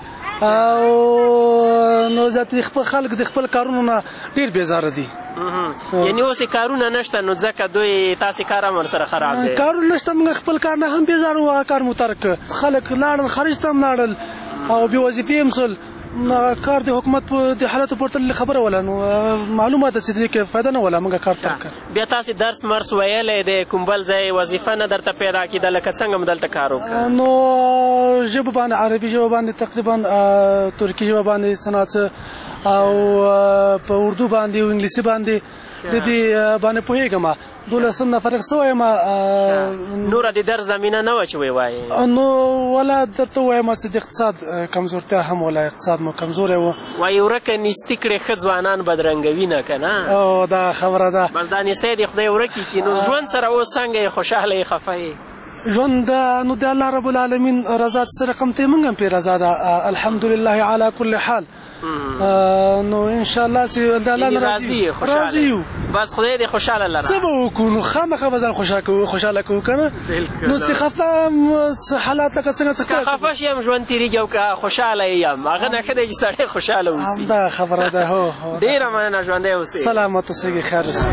او نو زیاتره خپل خلک د خپل کارونو نه ډېر بېزاره دي. یعنی اوس کارونه نشته نو ځکه دوی تاسې کار هم ورسره خراب دی؟ کارونه نشته، موږ خپل کار نه هم بېزاره وو، کار مو ترک کړ. خلک لاړل خارج ته هم لاړل او بې وظیفې هم شول. کار د حکومت په د حالاتو پورته خبره وله نو معلومات چې دې کې فایده نه وله، موږ کار ترک کړ. بیا تاسې درس مرس ویلی دی، کوم بل ځای وظیفه نه درته پیدا کېده لکه څنګه مو دلته کار وکړه؟ نو ژبه باندې عربي ژبه باندې تقریبا ترکي ژبه باندې څه ناڅه او په اردو باندې او انګلیسي باندې د دې باندې پوهېږم. دولسم نه فارغ شوی یم. نوره د درس زمینه نه وه چې ویې وایې؟ نو ولا درته ووایم چې د اقتصاد کمزورتیا هم ولا اقتصاد مو کمزوری و. وایي ورکه نیستي کړې ښه ځوانان بدرنګوي نه که نه؟ او دا خبره ده. بس دا نیستی دې خدای ورکي کړي. نو ژوند سره اوس څنګه یې؟ خوشحاله یې، خفه یې؟ ژوند نو د الله رب العالمین رضا سره کوم ته مونږ په رضا ده الحمدلله علی کل حال نو ان شاء الله چې د الله راضي راضي بس خدای دې خوشاله لره څه به وکړو خامخا به ځان خوشاله کوو خوشاله کوو کنه نو چې خفه حالات لکه څنګه څه خفه شم ژوند تیریږي او که خوشاله یم هغه نه کده چې سړی خوشاله اوسي دا خبره ده هو ډیره مننه ژوند اوسئ سلامت اوسئ خیر اوسئ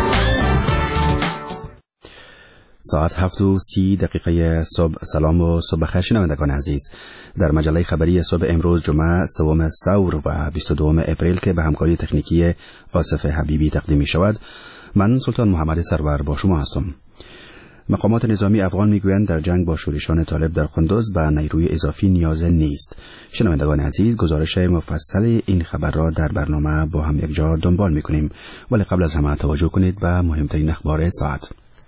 ساعت هفت و سی دقیقه صبح. سلام و صبح خیر شنوندگان عزیز. در مجله خبری صبح امروز جمعه سوم ثور و بیست و دوم اپریل که به همکاری تکنیکی آصف حبیبی تقدیم می شود، من سلطان محمد سرور با شما هستم. مقامات نظامی افغان میگویند در جنگ با شورشان طالب در قندوز به نیروی اضافی نیاز نیست. شنوندگان عزیز، گزارش مفصل این خبر را در برنامه با هم یک جا دنبال میکنیم، ولی قبل از همه توجه کنید به مهمترین اخبار ساعت.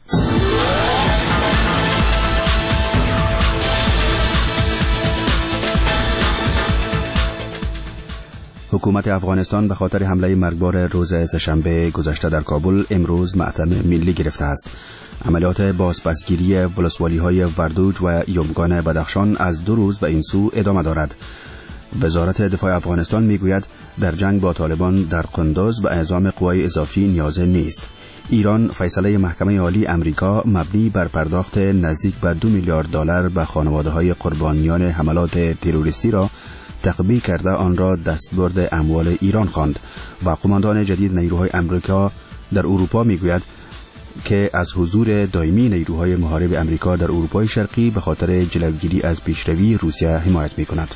حکومت افغانستان به خاطر حمله مرگبار روز سه‌شنبه گذشته در کابل امروز مأتم ملی گرفته است. عملیات بازپسگیری ولسوالی‌های وردوج و یمگان بدخشان از دو روز به این سو ادامه دارد. وزارت دفاع افغانستان میگوید در جنگ با طالبان در قندوز به اعزام قوای اضافی نیاز نیست. ایران فیصله محکمه عالی امریکا مبنی بر پرداخت نزدیک به دو میلیارد دلار به خانواده‌های قربانیان حملات تروریستی را تقبیح کرده آن را دستبرد اموال ایران خواند و قماندان جدید نیروهای امریکا در اروپا میگوید که از حضور دائمی نیروهای محارب امریکا در اروپای شرقی به خاطر جلوگیری از پیشروی روسیه حمایت میکند.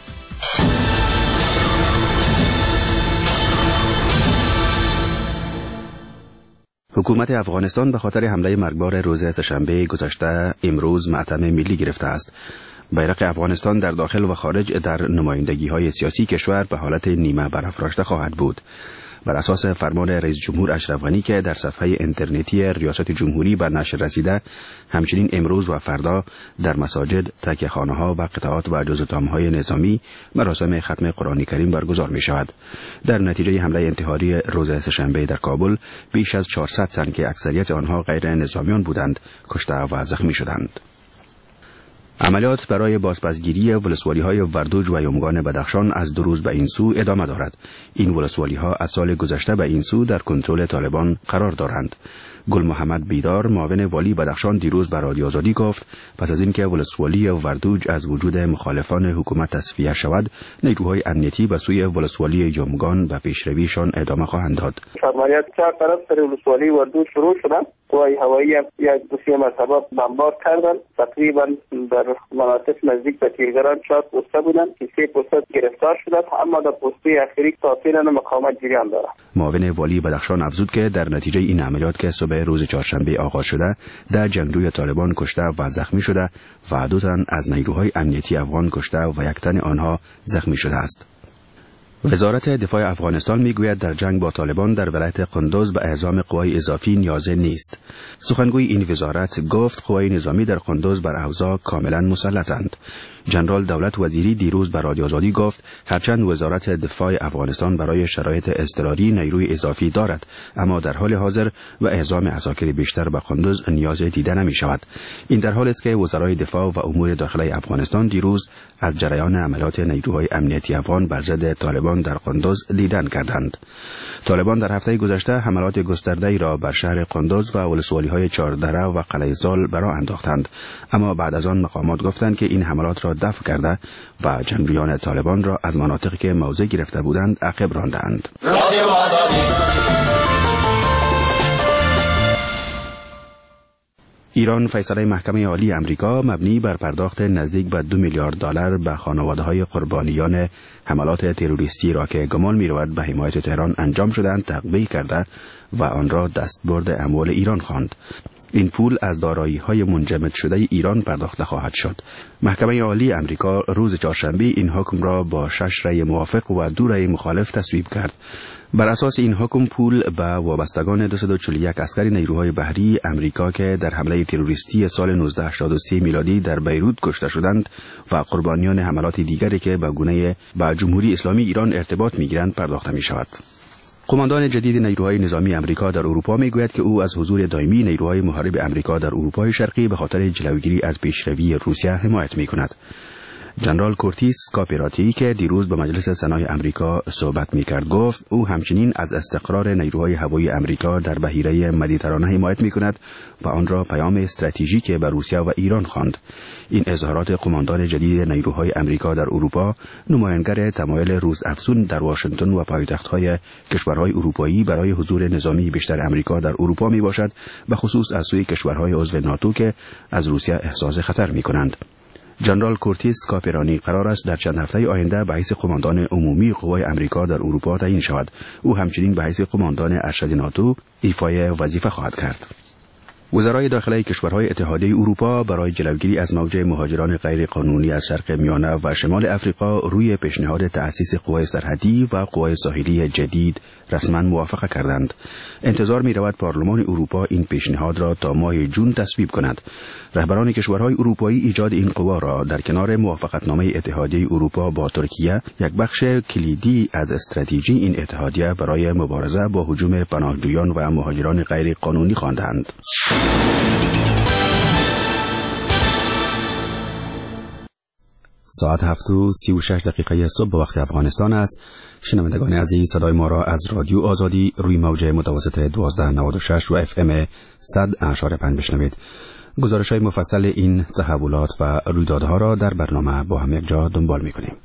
حکومت افغانستان به خاطر حمله مرگبار روز سه‌شنبه گذشته امروز مأتم ملی گرفته است. بیرق افغانستان در داخل و خارج در نمایندگی‌های سیاسی کشور به حالت نیمه برافراشته خواهد بود. بر اساس فرمان رئیس جمهور اشرف غنی که در صفحه اینترنتی ریاست جمهوری به نشر رسیده، همچنین امروز و فردا در مساجد، تکیه‌خانه‌ها و قطعات و جزء‌تام‌های نظامی مراسم ختم قرآن کریم برگزار می‌شود. در نتیجه حمله انتحاری روز سه‌شنبه در کابل بیش از چهارصد تن که اکثریت آنها غیر نظامیان بودند کشته و زخمی شدند. عملیات برای بازپسگیری ولسوالی‌های وردوج و یمگان بدخشان از دو روز به این سو ادامه دارد. این ولسوالی‌ها از سال گذشته به این سو در کنترل طالبان قرار دارند. گل محمد بیدار، معاون والی بدخشان، دیروز به رادیو آزادی گفت پس از اینکه ولسوالی وردوج از وجود مخالفان حکومت تصفیه شود، نیروهای امنیتی به سوی ولسوالی یمگان و پیشرویشان ادامه خواهند داد. عملیات چهار طرف سر ولسوالی وردوج شروع شدند. قوای هوایی یک دو سه مرتبه بمبار کردند. تقریبا در مناطق نزدیک به تیرگران چهار پوسته بودند که سه پوسته گرفتار شدند، اما در پوسته اخیری تا فعلا مقاومت جریان دارد. معاون والی بدخشان افزود که در نتیجه این عملیات که صبح روز چهارشنبه آغاز شده، ده جنگجوی طالبان کشته و زخمی شده و دو تن از نیروهای امنیتی افغان کشته و یک تن آنها زخمی شده است. وزارت دفاع افغانستان میگوید در جنگ با طالبان در ولایت قندوز به اعزام قوای اضافی نیاز نیست. سخنگوی این وزارت گفت قوای نظامی در قندوز بر اوضاع کاملا مسلطند. جنرال دولت وزیری دیروز به رادیو آزادی گفت هرچند وزارت دفاع افغانستان برای شرایط اضطراری نیروی اضافی دارد، اما در حال حاضر و اعزام عساکر بیشتر به قندوز نیاز دیده نمی شود. این در حالی است که وزرای دفاع و امور داخلی افغانستان دیروز از جریان عملیات نیروهای امنیتی افغان بر ضد طالبان در قندوز دیدن کردند. طالبان در هفته گذشته حملات گسترده‌ای را بر شهر قندوز و ولسوالی‌های چهاردره و قلعه زال برآ انداختند، اما بعد از آن مقامات گفتند که این حملات را دفع کرده و جنگجویان طالبان را از مناطقی که موضع گرفته بودند عقب راندند. ایران فیصله محکمه عالی امریکا مبنی بر پرداخت نزدیک به دو میلیارد دلار به خانواده‌های قربانیان حملات تروریستی را که گمان می‌رود به حمایت تهران انجام شدند تقبیح کرده و آن را دستبرد اموال ایران خواند. این پول از دارایی‌های منجمد شده ایران پرداخته خواهد شد. محکمه عالی امریکا روز چهارشنبه این حکم را با شش رأی موافق و دو رأی مخالف تصویب کرد. بر اساس این حکم پول به وابستگان دویست و چهل و یک عسکر نیروهای بحری امریکا که در حمله تروریستی سال نوزده هشتاد و سه میلادی در بیروت کشته شدند و قربانیان حملات دیگری که به گونه به جمهوری اسلامی ایران ارتباط می‌گیرند پرداخته می‌شود. قماندان جدید نیروهای نظامی امریکا در اروپا میگوید که او از حضور دائمی نیروهای محارب امریکا در اروپای شرقی به خاطر جلوگیری از پیشروی روسیه حمایت میکند. جنرال کورتیس کاپراتی که دیروز به مجلس سنای امریکا صحبت میکرد گفت او همچنین از استقرار نیروهای هوایی امریکا در بحیره مدیترانه حمایت میکند و آن را پیام استراتژیک به روسیه و ایران خواند. این اظهارات قماندان جدید نیروهای امریکا در اروپا نمایانگر تمایل روز افزون در واشنگتن و پایتخت‌های کشورهای اروپایی برای حضور نظامی بیشتر امریکا در اروپا میباشد، به خصوص از سوی کشورهای عضو ناتو که از روسیه احساس خطر میکنند. جنرال کورتیس کاپرانی قرار است در چند هفته آینده به حیث قماندان عمومی قوای امریکا در اروپا تعیین شود. او همچنین به حیث قماندان ارشد ناتو ایفای وظیفه خواهد کرد. وزرای داخلی کشورهای اتحادیه اروپا برای جلوگیری از موج مهاجران غیر قانونی از شرق میانه و شمال افریقا روی پیشنهاد تأسیس قوای سرحدی و قوای ساحلی جدید رسما موافقه کردند. انتظار می رود پارلمان اروپا این پیشنهاد را تا ماه جون تصویب کند. رهبران کشورهای اروپایی ایجاد این قوا را در کنار موافقتنامه اتحادیه اروپا با ترکیه، یک بخش کلیدی از استراتژی این اتحادیه برای مبارزه با هجوم پناهجویان و مهاجران غیر قانونی خواندند. ساعت هفت و سی و شش دقیقه صبح به وقت افغانستان است. شنوندگان عزیز، صدای ما را از رادیو آزادی روی موج متوسط دوازده نود و شش و اف ام صد اشاره پنج بشنوید. گزارش های مفصل این تحولات و رویدادها را در برنامه با هم یک جا دنبال می کنیم.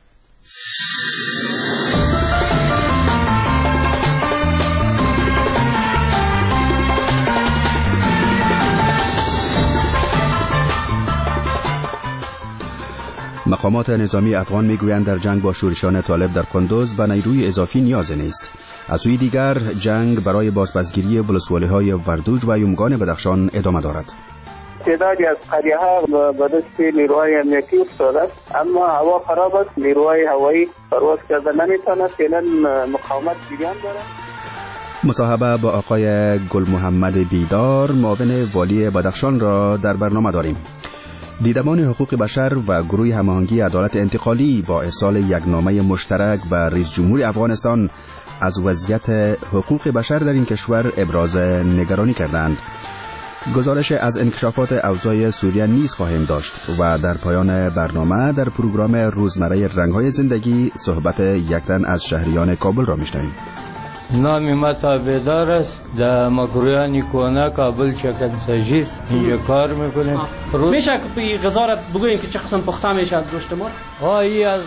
مقامات نظامی افغان میگویند در جنگ با شورشان طالب در قندوز به نیروی اضافی نیاز نیست. از سوی دیگر جنگ برای بازپسگیری ولسوالی‌های وردوج و یمگان بدخشان ادامه دارد. تعدادی از قریه‌ها به دست نیروهای امنیتی افتاده است، اما هوا خراب است، نیروهای هوایی پرواز کرده نمیتواند، فعلا مقاومت جریان دارد. مصاحبه با آقای گل محمد بیدار معاون والی بدخشان را در برنامه داریم. دیدمان حقوق بشر و گروه هماهنگی عدالت انتقالی با ارسال یک نامه مشترک به رئیس جمهور افغانستان از وضعیت حقوق بشر در این کشور ابراز نگرانی کردند. گزارش از انکشافات اوضاع سوریه نیز خواهیم داشت و در پایان برنامه در پروگرام روزمره رنگ‌های زندگی صحبت یک تن از شهریان کابل را میشنویم. نام ما تابعدار است، در مکرویانی کونه کابل چکن سجیست، اینجا کار میکنیم. میشه که غذا را بگوییم که چه قسم پخته میشه از گوشت مرغ؟ آیی از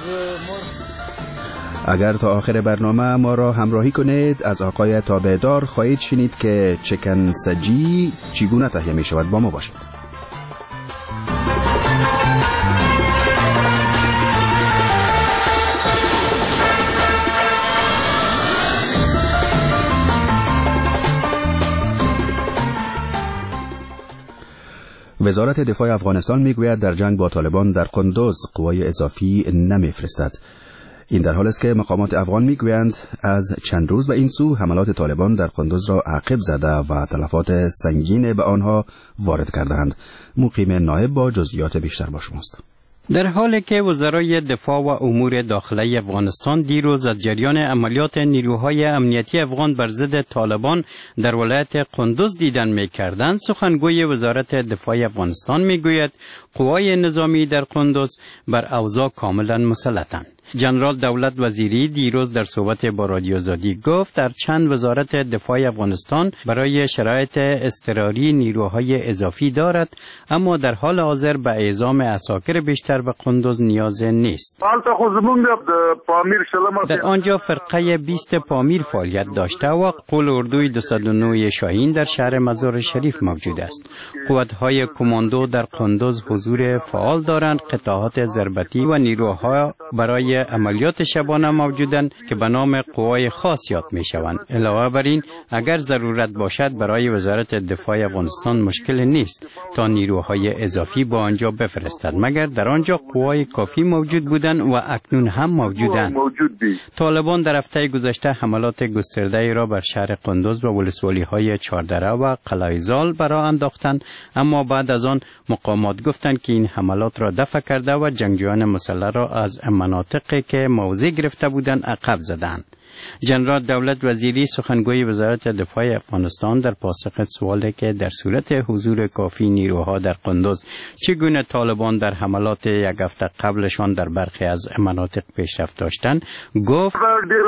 اگر تا آخر برنامه ما را همراهی کنید از آقای تابعدار خواهید شنید که چکن سجی چگونه تهیه می شود. با ما باشید. وزارت دفاع افغانستان میگوید در جنگ با طالبان در قندوز قوای اضافی نمیفرستد. این در حال است که مقامات افغان میگویند از چند روز به این سو حملات طالبان در قندوز را عقب زده و تلفات سنگین به آنها وارد کردند. مقیم نایب با جزئیات بیشتر با شماست. در حالی که وزرای دفاع و امور داخلی افغانستان دیروز از جریان عملیات نیروهای امنیتی افغان بر ضد طالبان در ولایت قندوز دیدن می‌کردند، سخنگوی وزارت دفاع افغانستان می‌گوید قوای نظامی در قندوز بر اوضاع کاملا مسلطند. جنرال دولت وزیری دیروز در صحبت با رادیو آزادی گفت در چند وزارت دفاع افغانستان برای شرایط اضطراری نیروهای اضافی دارد، اما در حال حاضر به اعزام عساکر بیشتر به قندوز نیاز نیست. در آنجا فرقه بیست پامیر فعالیت داشته و قول اردوی دویست و نه شاهین در شهر مزار شریف موجود است. قوت‌های کماندو در قندوز حضور فعال دارند. قطعات ضربتی و نیروها برای عملیات شبانه موجودند که به نام قوای خاص یاد می شوند. علاوه بر این اگر ضرورت باشد برای وزارت دفاع افغانستان مشکل نیست تا نیروهای اضافی با آنجا بفرستد، مگر در آنجا قوای کافی موجود بودند و اکنون هم موجودند. طالبان در هفته گذشته حملات گسترده را بر شهر قندوز و ولسوالی‌های چهاردره و قلعه‌زال برآ انداختند، اما بعد از آن مقامات گفتند که این حملات را دفع کرده و جنگجویان مسلح را از مناطق که موضع گرفته بودند عقب زدند. جنرال دولت وزیری سخنگوی وزارت دفاع افغانستان در پاسخ سوالی که در صورت حضور کافی نیروها در قندوز چگونه طالبان در حملات یک هفته قبلشان در برخی از مناطق پیشرفت داشتند گفت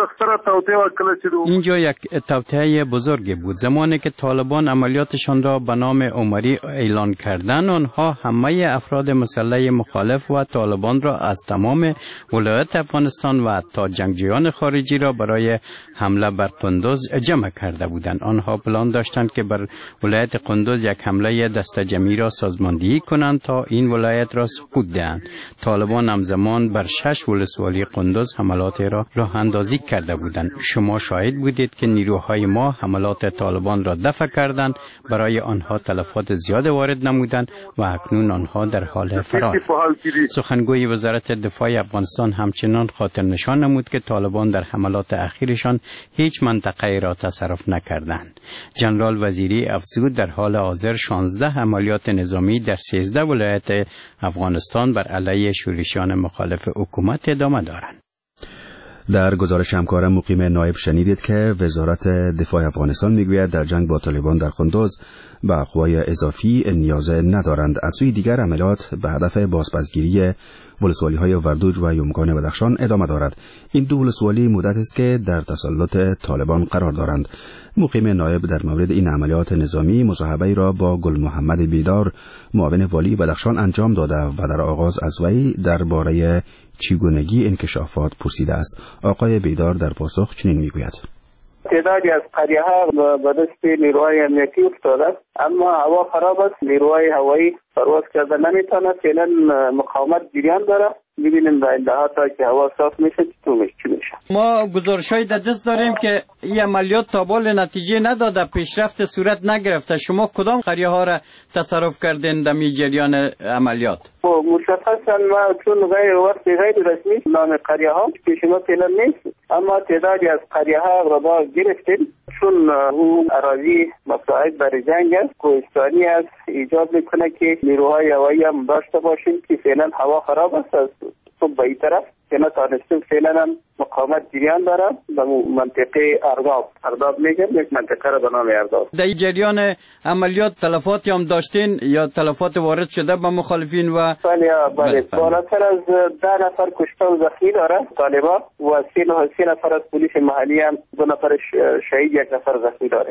اینجا یک توطئه بزرگی بود. زمانی که طالبان عملیاتشان را به نام عمری اعلان کردند آنها همه افراد مسلح مخالف و طالبان را از تمام ولایت افغانستان و حتی جنگجویان خارجی را برای حمله بر قندوز جمع کرده بودند. آنها پلان داشتند که بر ولایت قندوز یک حمله دسته جمعی را سازماندهی کنند تا این ولایت را سقوط دهند. طالبان همزمان بر شش ولسوالی قندوز حملات را راه اندازی کرده بودند. شما شاهد بودید که نیروهای ما حملات طالبان را دفع کردند، برای آنها تلفات زیاد وارد نمودند و اکنون آنها در حال فرار. سخنگوی وزارت دفاع افغانستان همچنان خاطر نشان نمود که طالبان در حملات اخیرشان هیچ منطقه را تصرف نکردند. جنرال وزیری افزود در حال حاضر شانزده عملیات نظامی در سیزده ولایت افغانستان بر علیه شورشیان مخالف حکومت ادامه دارند. در گزارش همکارم مقیم نایب شنیدید که وزارت دفاع افغانستان میگوید در جنگ با طالبان در قندوز به اقوای اضافی نیاز ندارند. از سوی دیگر عملیات به هدف بازپسگیری ولسوالی های وردوج و یمگان بدخشان ادامه دارد. این دو ولسوالی مدت است که در تسلط طالبان قرار دارند. مقیم نایب در مورد این عملیات نظامی مصاحبه‌ای را با گل محمد بیدار معاون والی بدخشان انجام داده و در آغاز از وی درباره چگونگی انکشافات پرسیده است. آقای بیدار در پاسخ چنین میگوید: تعدادی از قریه ها به دست نیروهای امنیتی افتاده، اما هوا خراب است، نیروهای هوایی پرواز کرده نمیتونه، فعلا مقاومت جریان داره. میبینیم در این ها تا که هوا صاف میشه چطور میشه. ما گزارش‌های در دست داریم که این عملیات تا بال نتیجه نداده، پیشرفت صورت نگرفته. شما کدام قریه ها را تصرف کردین در می جریان عملیات؟ مشخصا ما چون غیر وقت غیر رسمی نام قریه ها پیش ما فعلا نیست، اما تعدادی از قریه ها را با گرفتیم چون اون اراضی مساعد برای جنگ است، کوهستانی است، ایجاد میکنه که نیروهای هوایی هم داشته باشیم که فعلا هوا خراب است. از صبح به این طرف که نتانستیم فعلا هم مقاومت جریان داره به منطقه ارداب ارداب میگم، یک منطقه را به نام ارداب. در جریان عملیات تلفاتی هم داشتین یا تلفات وارد شده به مخالفین؟ و بله بله بالاتر از ده نفر کشته و زخمی داره طالبان و سه نفر از پلیس محلی هم، دو نفر شهید، یک نفر زخمی داره.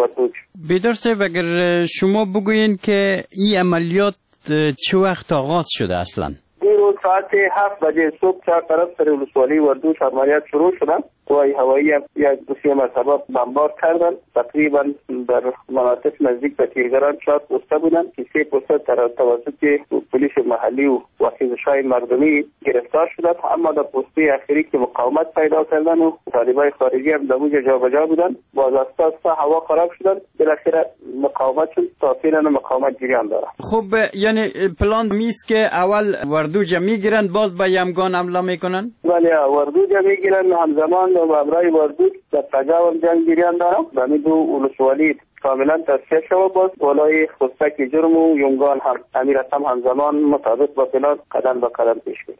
بیدار صاحب، اگر شما بگوین که این عملیات چه وقت آغاز شده اصلا؟ دیروز ساعت هفت بجه صبح چهار طرف سر ولسوالی وردوش عملیات شروع شدن. قوای هوایی یک دو سه مرتبه بمبار کردن. تقریبا در مناطق نزدیک به تیرگران چهار پوسته بودن که سه پوسته در توسط پلیس محلی و وحشی‌های مردمی گرفتار شدند، اما در پوسته اخیری که مقاومت پیدا کردن و طالبای خارجی هم در اونجا جابجا بودن، باز از هوا خراب شدن، بالاخره مقاومت شد. تا فعلا مقاومت جریان داره. خب یعنی پلان میست که اول وردوج میگیرن باز به یمگان حمله میکنن؟ بله وردوج میگیرن، همزمان و برای وردوج در تجاوز جنگ جریان داره. به دو ولسوالی کاملا تصفیه شد. باز بالای خستک جرم و یمگان هم امیر هم همزمان مطابق با پلان قدم به قدم پیش میره.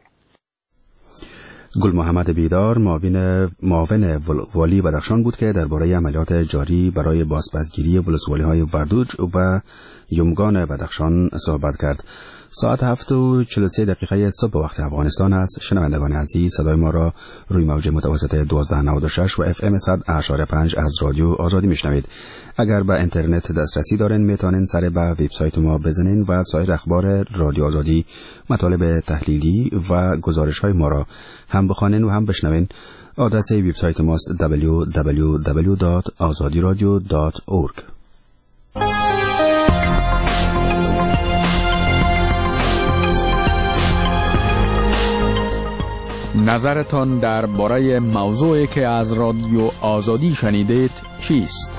گل محمد بیدار معاون معاون والی بدخشان بود که درباره عملیات جاری برای بازپسگیری ولسوالی‌های وردوج و یمگان بدخشان صحبت کرد. ساعت هفت و چهل و سه دقیقه صبح وقت افغانستان است. شنوندگان عزیز، صدای ما را روی موج متوسط دوازده نود و شش و اف ام صد اشاره پنج از رادیو آزادی میشنوید. اگر به اینترنت دسترسی دارین میتونین سر به وبسایت ما بزنین و سایر اخبار رادیو آزادی، مطالب تحلیلی و گزارش های ما را هم بخوانین و هم بشنوین. آدرس وبسایت ماست دبلیو دبلیو دبلیو دات آزادی رادیو دات اورگ. نظرتان درباره موضوعی که از رادیو آزادی شنیدید چیست؟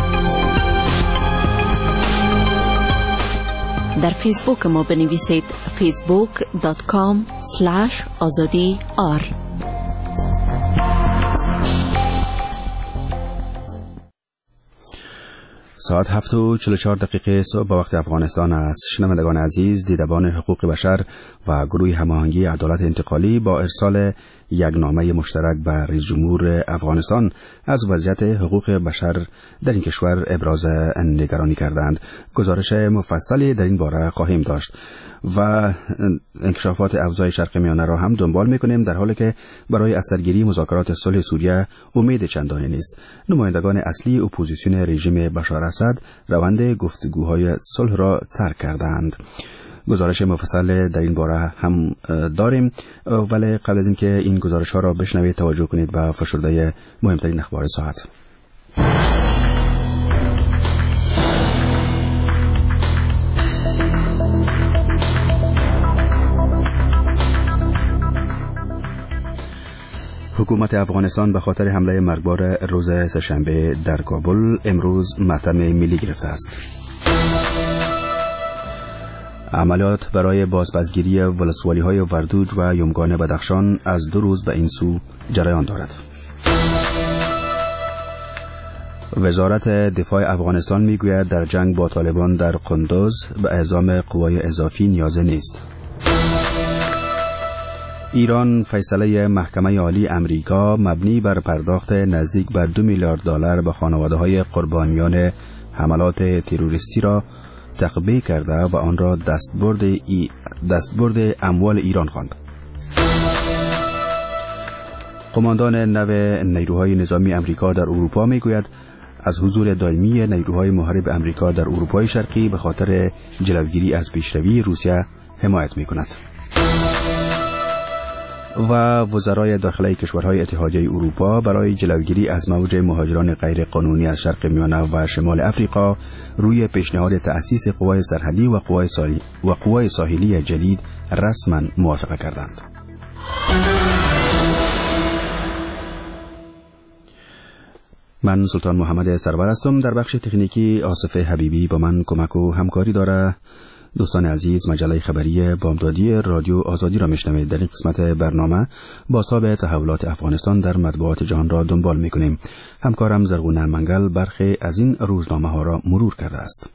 در فیسبوک ما بنویسید فیسبوک دات کام اسلش آزادی آر. ساعت هفت و چهل و چهار دقیقه صبح به وقت افغانستان است. شنوندگان عزیز، دیدبان حقوق بشر و گروه هماهنگی عدالت انتقالی با ارسال یک نامه مشترک به رئیس جمهور افغانستان از وضعیت حقوق بشر در این کشور ابراز نگرانی کردند. گزارش مفصلی در این باره خواهیم داشت و انکشافات اوضاع شرق میانه را هم دنبال میکنیم، در حالی که برای اثرگیری مذاکرات صلح سوریه امید چندانی نیست. نمایندگان اصلی اپوزیسیون رژیم بشار اسد روند گفتگوهای صلح را ترک کردند. گزارش مفصل در این باره هم داریم، ولی قبل از اینکه این گزارش ها را بشنوید توجه کنید به فشرده مهمترین اخبار ساعت. حکومت افغانستان به خاطر حمله مرگبار روز سه‌شنبه در کابل امروز ماتم ملی گرفته است. عملیات برای بازپسگیری ولسوالی‌های وردوج و یمگان بدخشان از دو روز به این سو جریان دارد. وزارت دفاع افغانستان میگوید در جنگ با طالبان در قندوز به اعزام قوای اضافی نیازی نیست. ایران فیصله محکمه عالی امریکا مبنی بر پرداخت نزدیک به دو میلیارد دلار به خانواده‌های قربانیان حملات تروریستی را تقبیح کرده و آن را دستبرد ای... دستبرد اموال ایران خواند. قماندان نو نیروهای نظامی امریکا در اروپا میگوید از حضور دائمی نیروهای محارب امریکا در اروپای شرقی به خاطر جلوگیری از پیشروی روسیه حمایت میکند. و وزرای داخلی کشورهای اتحادیه اروپا برای جلوگیری از موج مهاجران غیر قانونی از شرق میانه و شمال افریقا روی پیشنهاد تأسیس قوای سرحدی و قوای ساحلی و قوای ساحلی جدید رسما موافقه کردند. من سلطان محمد سرور هستم. در بخش تکنیکی آصف حبیبی با من کمک و همکاری داره. دوستان عزیز، مجله خبری بامدادی رادیو آزادی را میشنوید. در این قسمت برنامه بازتاب تحولات افغانستان در مطبوعات جهان را دنبال میکنیم. همکارم زرغونه منگل برخی از این روزنامه ها را مرور کرده است.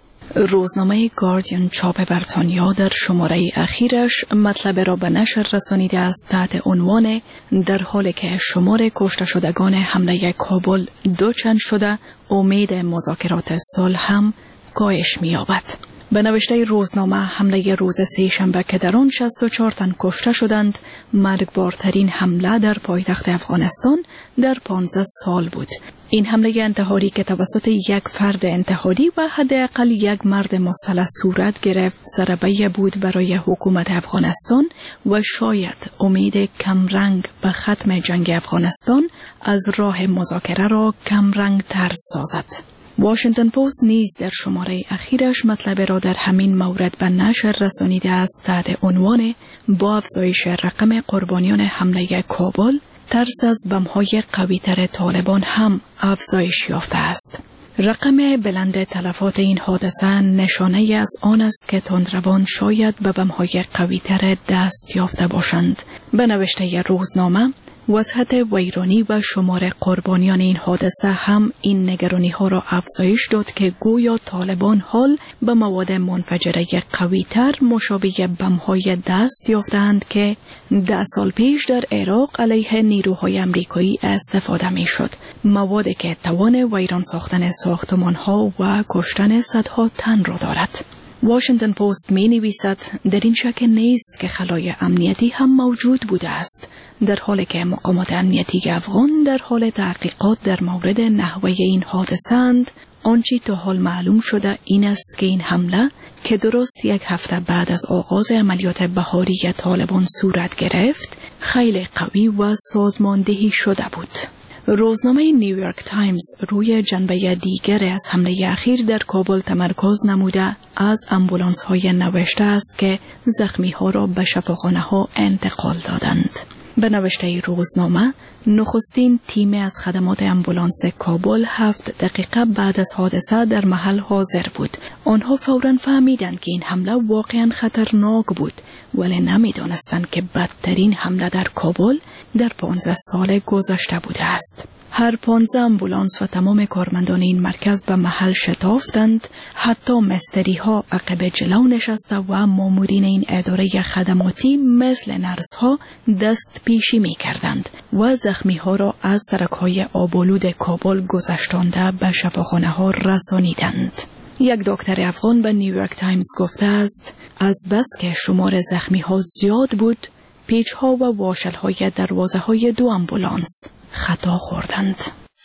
روزنامه گاردین چاپ بریتانیا در شماره اخیرش مطلب را به نشر رسانیده است تحت عنوان در حالی که شمار کشته شدگان حمله کابل دوچند شده، امید مذاکرات صلح هم کاهش می‌یابد. به نوشته روزنامه حمله روز سه شنبه که در آن شصت و چهار تن کشته شدند مرگبارترین حمله در پایتخت افغانستان در پانزده سال بود. این حمله انتحاری که توسط یک فرد انتحاری و حداقل یک مرد مسلح صورت گرفت ضربه بود برای حکومت افغانستان و شاید امید کمرنگ به ختم جنگ افغانستان از راه مذاکره را کمرنگ تر سازد. واشنگتن پست نیز در شماره اخیرش مطلب را در همین مورد به نشر رسانیده است تحت عنوان با افزایش رقم قربانیان حمله کابل ترس از بم‌های قوی‌تر طالبان هم افزایش یافته است. رقم بلند تلفات این حادثه نشانه از آن است که تندروان شاید به بم‌های قوی‌تر دست یافته باشند. به نوشته روزنامه وضعیت ویرانی و شمار قربانیان این حادثه هم این نگرانی ها را افزایش داد که گویا طالبان حال به مواد منفجره قوی تر مشابه بم های دست یافتند که ده سال پیش در عراق علیه نیروهای امریکایی استفاده می شد. موادی که توان ویران ساختن ساختمان ها و کشتن صدها تن را دارد. واشنگتن پست می نویسد در این شک نیست که خلای امنیتی هم موجود بوده است، در حالی که مقامات امنیتی افغان در حال تحقیقات در مورد نحوه این حادثه اند. آنچه تا حال معلوم شده این است که این حمله که درست یک هفته بعد از آغاز عملیات بهاری طالبان صورت گرفت خیلی قوی و سازماندهی شده بود. روزنامه نیویورک تایمز روی جنبه دیگر از حمله اخیر در کابل تمرکز نموده از امبولانس های نوشته است که زخمی ها را به شفاخانه ها انتقال دادند. به نوشته روزنامه نخستین تیم از خدمات امبولانس کابل هفت دقیقه بعد از حادثه در محل حاضر بود. آنها فوراً فهمیدند که این حمله واقعاً خطرناک بود، ولی نمی‌دانستند که بدترین حمله در کابل در پانزده سال گذشته بوده است. هر پانزده امبولانس و تمام کارمندان این مرکز به محل شتافتند. حتی مستری ها عقب جلو نشسته و مامورین این اداره خدماتی مثل نرس ها دست پیشی می کردند و زخمی ها را از سرک های آبالود کابل گذشتانده به شفاخانه ها رسانیدند. یک دکتر افغان به نیویورک تایمز گفته است از بس که شمار زخمی ها زیاد بود، پیچ ها و واشل های دروازه های دو امبولانس خطا خوردند.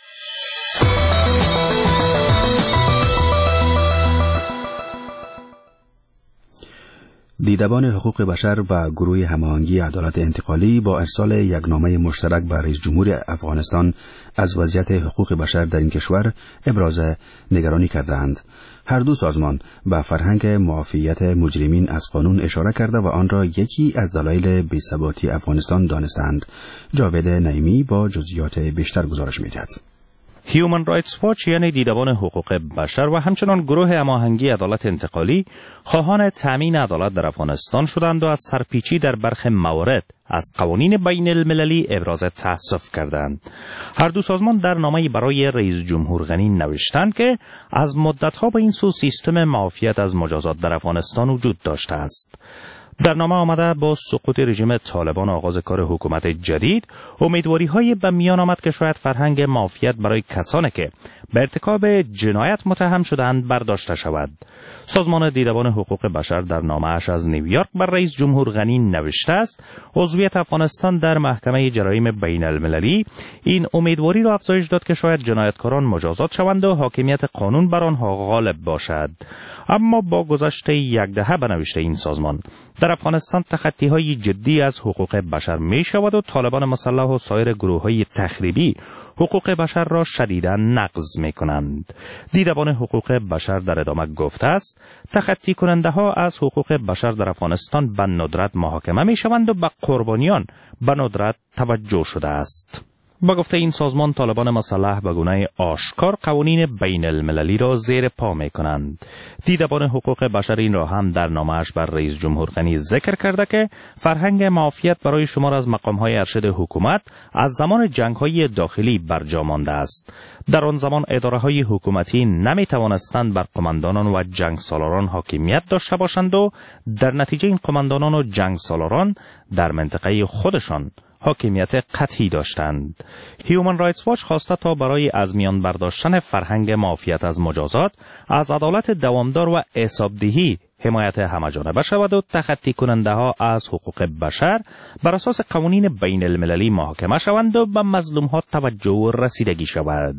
دیدبان حقوق بشر و گروه هماهنگی عدالت انتقالی با ارسال یک نامه مشترک به رئیس جمهور افغانستان از وضعیت حقوق بشر در این کشور ابراز نگرانی کردند. هر دو سازمان به فرهنگ معافیت مجرمین از قانون اشاره کرده و آن را یکی از دلایل بی‌ثباتی افغانستان دانستند. جاوید نعیمی با جزئیات بیشتر گزارش می‌دهد. هیومن رایتس واچ یعنی دیدبان حقوق بشر و همچنان گروه هماهنگی عدالت انتقالی خواهان تأمین عدالت در افغانستان شدند و از سرپیچی در برخی موارد از قوانین بین المللی ابراز تأسف کردند. هر دو سازمان در نامه‌ای برای رئیس جمهور غنی نوشتند که از مدت‌ها به این سو سیستم معافیت از مجازات در افغانستان وجود داشته است. در نامه آمده با سقوط رژیم طالبان آغاز کار حکومت جدید، امیدواری های به میان آمد که شاید فرهنگ معافیت برای کسانی که به ارتکاب جنایت متهم شدند برداشته شود. سازمان دیدبان حقوق بشر در نامه‌اش از نیویورک بر رئیس جمهور غنی نوشته است عضویت افغانستان در محکمه جرایم بین المللی این امیدواری را افزایش داد که شاید جنایتکاران مجازات شوند و حاکمیت قانون بر آنها غالب باشد. اما با گذشت یک دهه به نوشته این سازمان در افغانستان تخطی‌های جدی از حقوق بشر می شود و طالبان مسلح و سایر گروه‌های تخریبی حقوق بشر را شدیداً نقض می کنند. دیدبان حقوق بشر در ادامه گفته است تخطی کننده ها از حقوق بشر در افغانستان به ندرت محاکمه می شوند و به قربانیان به ندرت توجه شده است. با گفته این سازمان طالبان مسلح به گونه آشکار قوانین بین المللی را زیر پا می کنند. دیدبان حقوق بشر این را هم در نامه‌اش بر رئیس جمهور غنی ذکر کرده که فرهنگ معافیت برای شمار از مقام‌های ارشد حکومت از زمان جنگ‌های داخلی برجا مانده است. در آن زمان اداره‌های حکومتی نمی توانستند بر قماندانان و جنگ سالاران حاکمیت داشته باشند و در نتیجه این قماندانان و جنگ سالاران در منطقه خودشان حاکمیت قطعی داشتند. هیومن رایتس واچ خواسته تا برای از میان برداشتن فرهنگ معافیت از مجازات از عدالت دوامدار و حسابدهی حمایت همه‌جانبه شود و تخطی کننده ها از حقوق بشر بر اساس قوانین بین المللی محاکمه شوند و به مظلوم ها توجه و رسیدگی شود.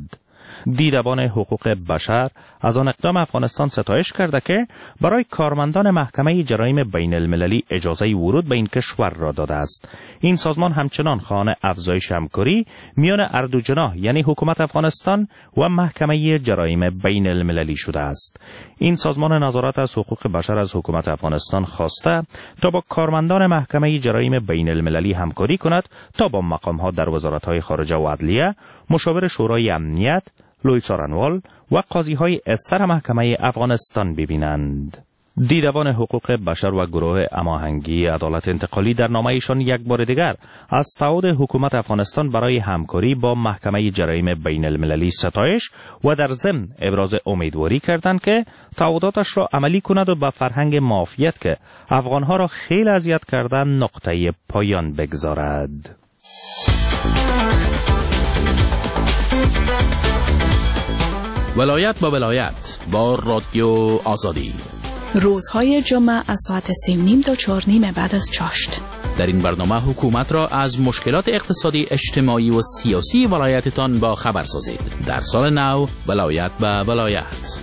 دیدبان حقوق بشر از آن اقدام افغانستان ستایش کرده که برای کارمندان محکمه جرایم بین المللی اجازه ورود به این کشور را داده است. این سازمان همچنان خواهان افزایش همکاری میان هر دو جناح یعنی حکومت افغانستان و محکمه جرایم بین المللی شده است. این سازمان نظارت از حقوق بشر از حکومت افغانستان خواسته تا با کارمندان محکمه جرایم بین المللی همکاری کند تا با مقام‌ها در وزارت‌های خارجه و عدلیه، مشاور شورای امنیت، لوی سارنوال و قاضی‌های استر محکمه افغانستان ببینند. دیدبان حقوق بشر و گروه هماهنگی عدالت انتقالی در نامه‌ایشان یک بار دیگر از تعهد حکومت افغانستان برای همکاری با محکمه جرایم بین المللی ستایش و در ضمن ابراز امیدواری کردند که تعهداتش را عملی کند و به فرهنگ معافیت که افغانها را خیلی اذیت کردن نقطه پایان بگذارد. ولایت با ولایت با رادیو آزادی روزهای جمعه از ساعت سه نیم تا چهار نیم بعد از چاشت. در این برنامه حکومت را از مشکلات اقتصادی، اجتماعی و سیاسی ولایتتان با خبر سازید. در سال نو ولایت با ولایت.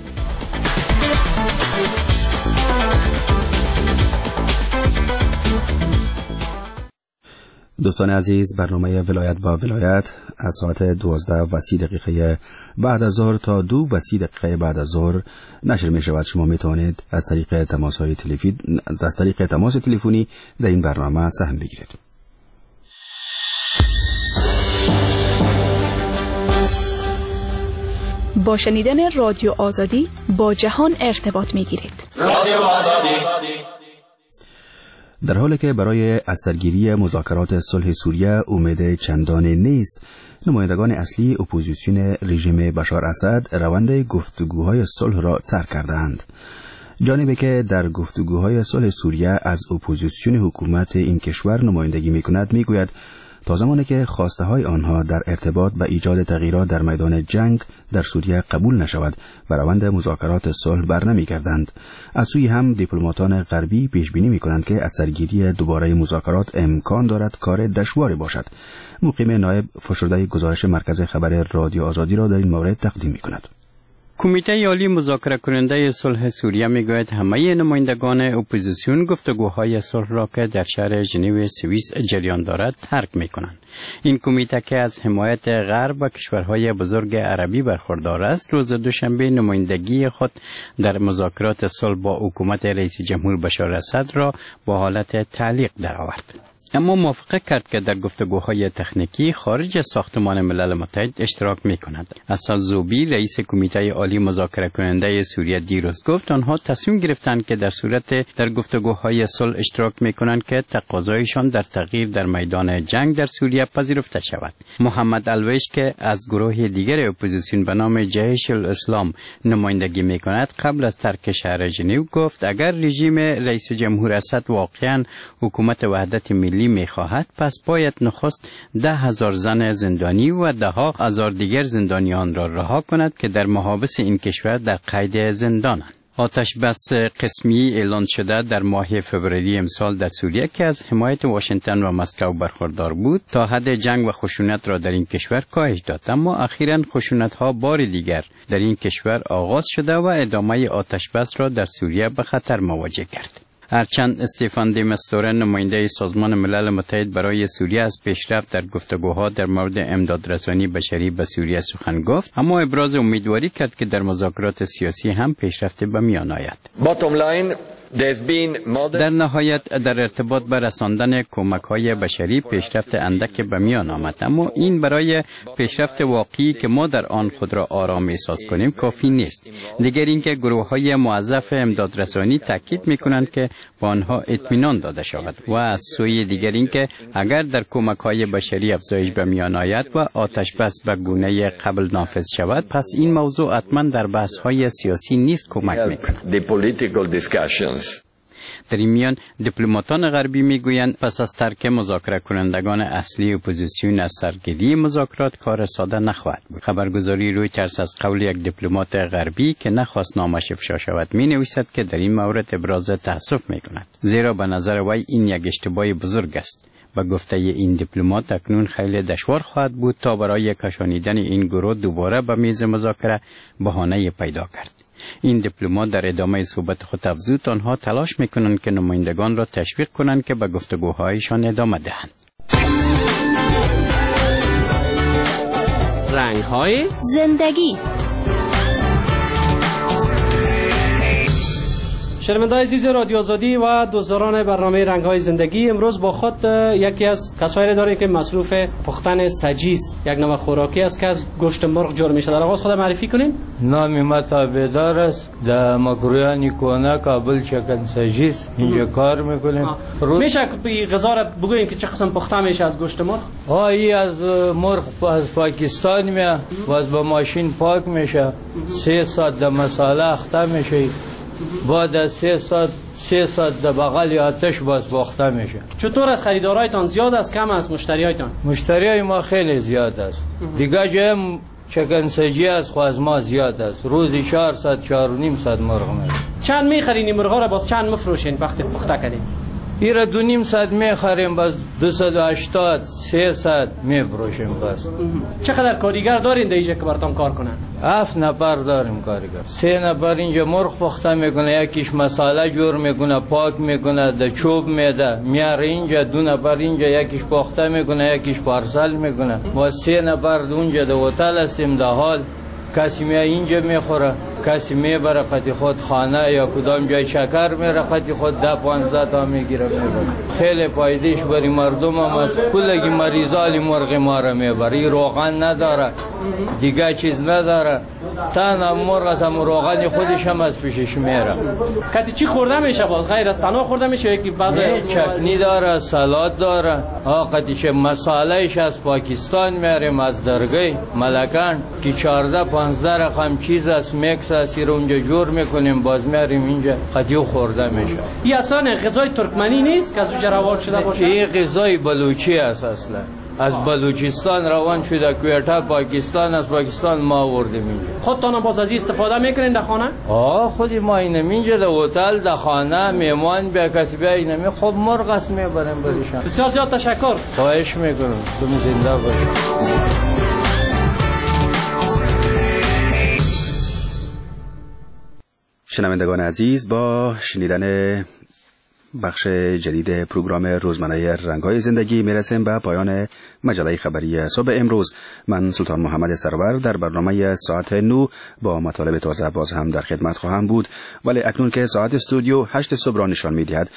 دوستان عزیز، برنامه ولایت با ولایت از ساعت دوازده و سی دقیقه بعد از ظهر تا دو و سی دقیقه بعد از ظهر نشر می شود. شما می توانید از طریق تماس های تلفنی از طریق تماس تلفنی در این برنامه سهم بگیرید. با شنیدن رادیو آزادی با جهان ارتباط می گیرید. رادیو آزادی در حالی که برای از سرگیری مذاکرات صلح سوریه امید چندانی نیست، نمایندگان اصلی اپوزیسیون رژیم بشار اسد روند گفتگوهای صلح را ترک کردند. جانبی که در گفتگوهای صلح سوریه از اپوزیسیون حکومت این کشور نمایندگی می‌کند میگوید تا زمانی که خواسته های آنها در ارتباط به ایجاد تغییرات در میدان جنگ در سوریه قبول نشود و روند مذاکرات صلح برنمیگردند. از سوی هم دیپلماتان غربی پیش بینی می‌کنند که از سرگیری دوباره مذاکرات امکان دارد کار دشواری باشد. مقیم نایب فشرده گزارش مرکز خبر رادیو آزادی را در این مورد تقدیم می‌کند. کمیته عالی مذاکره کننده صلح سوریه میگوید همه نمایندگان اپوزیسیون گفتگوهای صلح را که در شهر ژنو سوئیس جریان دارد ترک میکنند. این کمیته که از حمایت غرب و کشورهای بزرگ عربی برخوردار است، روز دوشنبه نمایندگی خود در مذاکرات صلح با حکومت رئیس جمهور بشار اسد را با حالت تعلیق درآورد. اما موافقه کرد که در گفتگوهای تکنیکی خارج از ساختمان ملل متحد اشتراک می کند. اسد زوبی رئیس کمیته عالی مذاکره کننده سوریه دیروز گفت آنها تصمیم گرفتند که در صورت در گفتگوهای صلح اشتراک می کنند که تقاضایشان در تغییر در میدان جنگ در سوریه پذیرفته شود. محمد الویش که از گروه دیگر اپوزیسیون به نام جیش الاسلام نمایندگی می کند قبل از ترک شهر ژنو گفت اگر رژیم رئیس جمهور اسد واقعا حکومت وحدت ملی می خواهد پس باید نخست ده هزار زن زندانی و ده ها هزار دیگر زندانیان را رها کند که در محابس این کشور در قید زندانند. آتش بس قسمی اعلان شده در ماه فوریه امسال در سوریه که از حمایت واشنگتن و مسکو برخوردار بود تا حد جنگ و خشونت را در این کشور کاهش داد، اما اخیراً خشونت ها بار دیگر در این کشور آغاز شده و ادامه آتش بس را در سوریه به خطر مواجه کرد. هرچند استیفان دی مستوره نماینده سازمان ملل متحد برای سوریه از پیشرفت در گفتگوها در مورد امدادرسانی بشری به سوریه سخن گفت، اما ابراز امیدواری کرد که در مذاکرات سیاسی هم پیشرفت به میان آید. در نهایت در ارتباط به رساندن کمک‌های بشری پیشرفت اندک به میان آمد، اما این برای پیشرفت واقعی که ما در آن خود را آرام احساس کنیم کافی نیست. دیگر اینکه گروه‌های موظف امدادرسانی تاکید می‌کنند که با آنها اطمینان داده شود و از سوی دیگر اینکه اگر در کمک‌های بشری افزایش به میان آید و آتش بس به گونه قبل نافذ شود، پس این موضوع حتما در بحث‌های سیاسی نیز کمک می‌کند. در این میان دیپلماتان غربی میگویند پس از ترک مذاکره کنندگان اصلی اپوزیسیون از سرگیری مذاکرات کار ساده نخواهد بود. خبرگزاری رویترز از قول یک دیپلمات غربی که نخواست نامش افشا شود می نویسد که در این مورد ابراز تأسف می کند، زیرا به نظر وی این یک اشتباه بزرگ است. با گفته این دیپلمات اکنون خیلی دشوار خواهد بود تا برای کشانیدن این گروه دوباره به میز مذاکره بهانه پیدا کرد. این دیپلمات در ادامه صحبت خود افزود آنها تلاش میکنند که نمایندگان را تشویق کنند که به گفتگوهایشان ادامه دهند. رنگ‌های زندگی. شنونده‌های عزیز رادیو آزادی و دوستداران برنامه رنگ‌های زندگی، امروز با خود یکی از کسایی داریم که مصروف پختن سجیس، یک نوع خوراکی است که از گوشت مرغ جور میشه. در آغاز خود معرفی کنین. نام ما تابعدار است، در مکرویانی کونه کابل چکن سجیس اینجا کار میکنیم. میشه این غذا را بگوییم که چه قسم پخته میشه از گوشت مرغ؟ ها ای از مرغ از پاکستان میاد و از با ماشین پاک میشه، سه ساعت در مساله اخته میشه، بعد از سه ساعت سه ساعت در بغل آتش باز باخته میشه. چطور از خریدارایتان زیاد است کم است مشتریایتان؟ مشتریای ما خیلی زیاد است. دیگه جایم چکن سجی است خو از ما زیاد است. روزی چهارصد چهار و نیم صد مرغ میشه. چند میخرین این مرغا را باز چند مفروشین وقتی پخته کردین؟ ایرا دو نیم صد میخریم باز دویست و هشتاد سیصد میفروشیم باز. چقدر کارگر دارین اینجا که براتون کار کنن؟ هفت نفر داریم کارگر. سه نفر اینجا مرغ پخته میکنه، یکیش مساله جور میکنه، پاک میکنه، د چوب میده میاره اینجا، دو نفر اینجا یکیش پخته میکنه، یکیش پارسل میکنه. ما سه نفر اونجا د هتل هستیم. در حال کسی می اینجا میخوره، کسی میبره قطی خود خانه یا کدام جای شکر میره قطی خود ده پانزده تا میگیره میبره. خیلی پایدهش برای مردم هم از کلگی مریضالی مرغ ما را میبره. روغن نداره، دیگه چیز نداره، تن مرغ از روغن خودش هم از پیشش میره. کتی چی خورده میشه باز؟ غیر از تنها خورده میشه یکی بعضی چکنی داره، سالاد داره. ها کتی چه مسالهش از پاکستان میاریم، از درگه ملکان که چهارده پانزده رقم چیز از میکس از رو اونجا جور میکنیم باز میاریم اینجا کتی خورده میشه. این اصلا غذای ترکمنی نیست که از اونجا روان شده باشه؟ این غذای بلوچی است اصلا. از بلوچستان روان شده کویتا پاکستان، از پاکستان ما آوردیم اینجا. خودتان باز از استفاده میکنین در خانه؟ آه خودی ما اینم اینجا در هتل در خانه میمان بیا کسی بیا اینم خب مرغ است میبریم بریشان. بسیار زیاد تشکر. خواهش میکنم. تم زنده باشید. شنوندگان عزیز، با شنیدن بخش جدید پروگرام روزمره رنگ‌های زندگی میرسیم به پایان مجله خبری صبح امروز. من سلطان محمد سرور در برنامه ساعت نو با مطالب تازه باز هم در خدمت خواهم بود، ولی اکنون که ساعت استودیو هشت صبح را نشان می‌دهد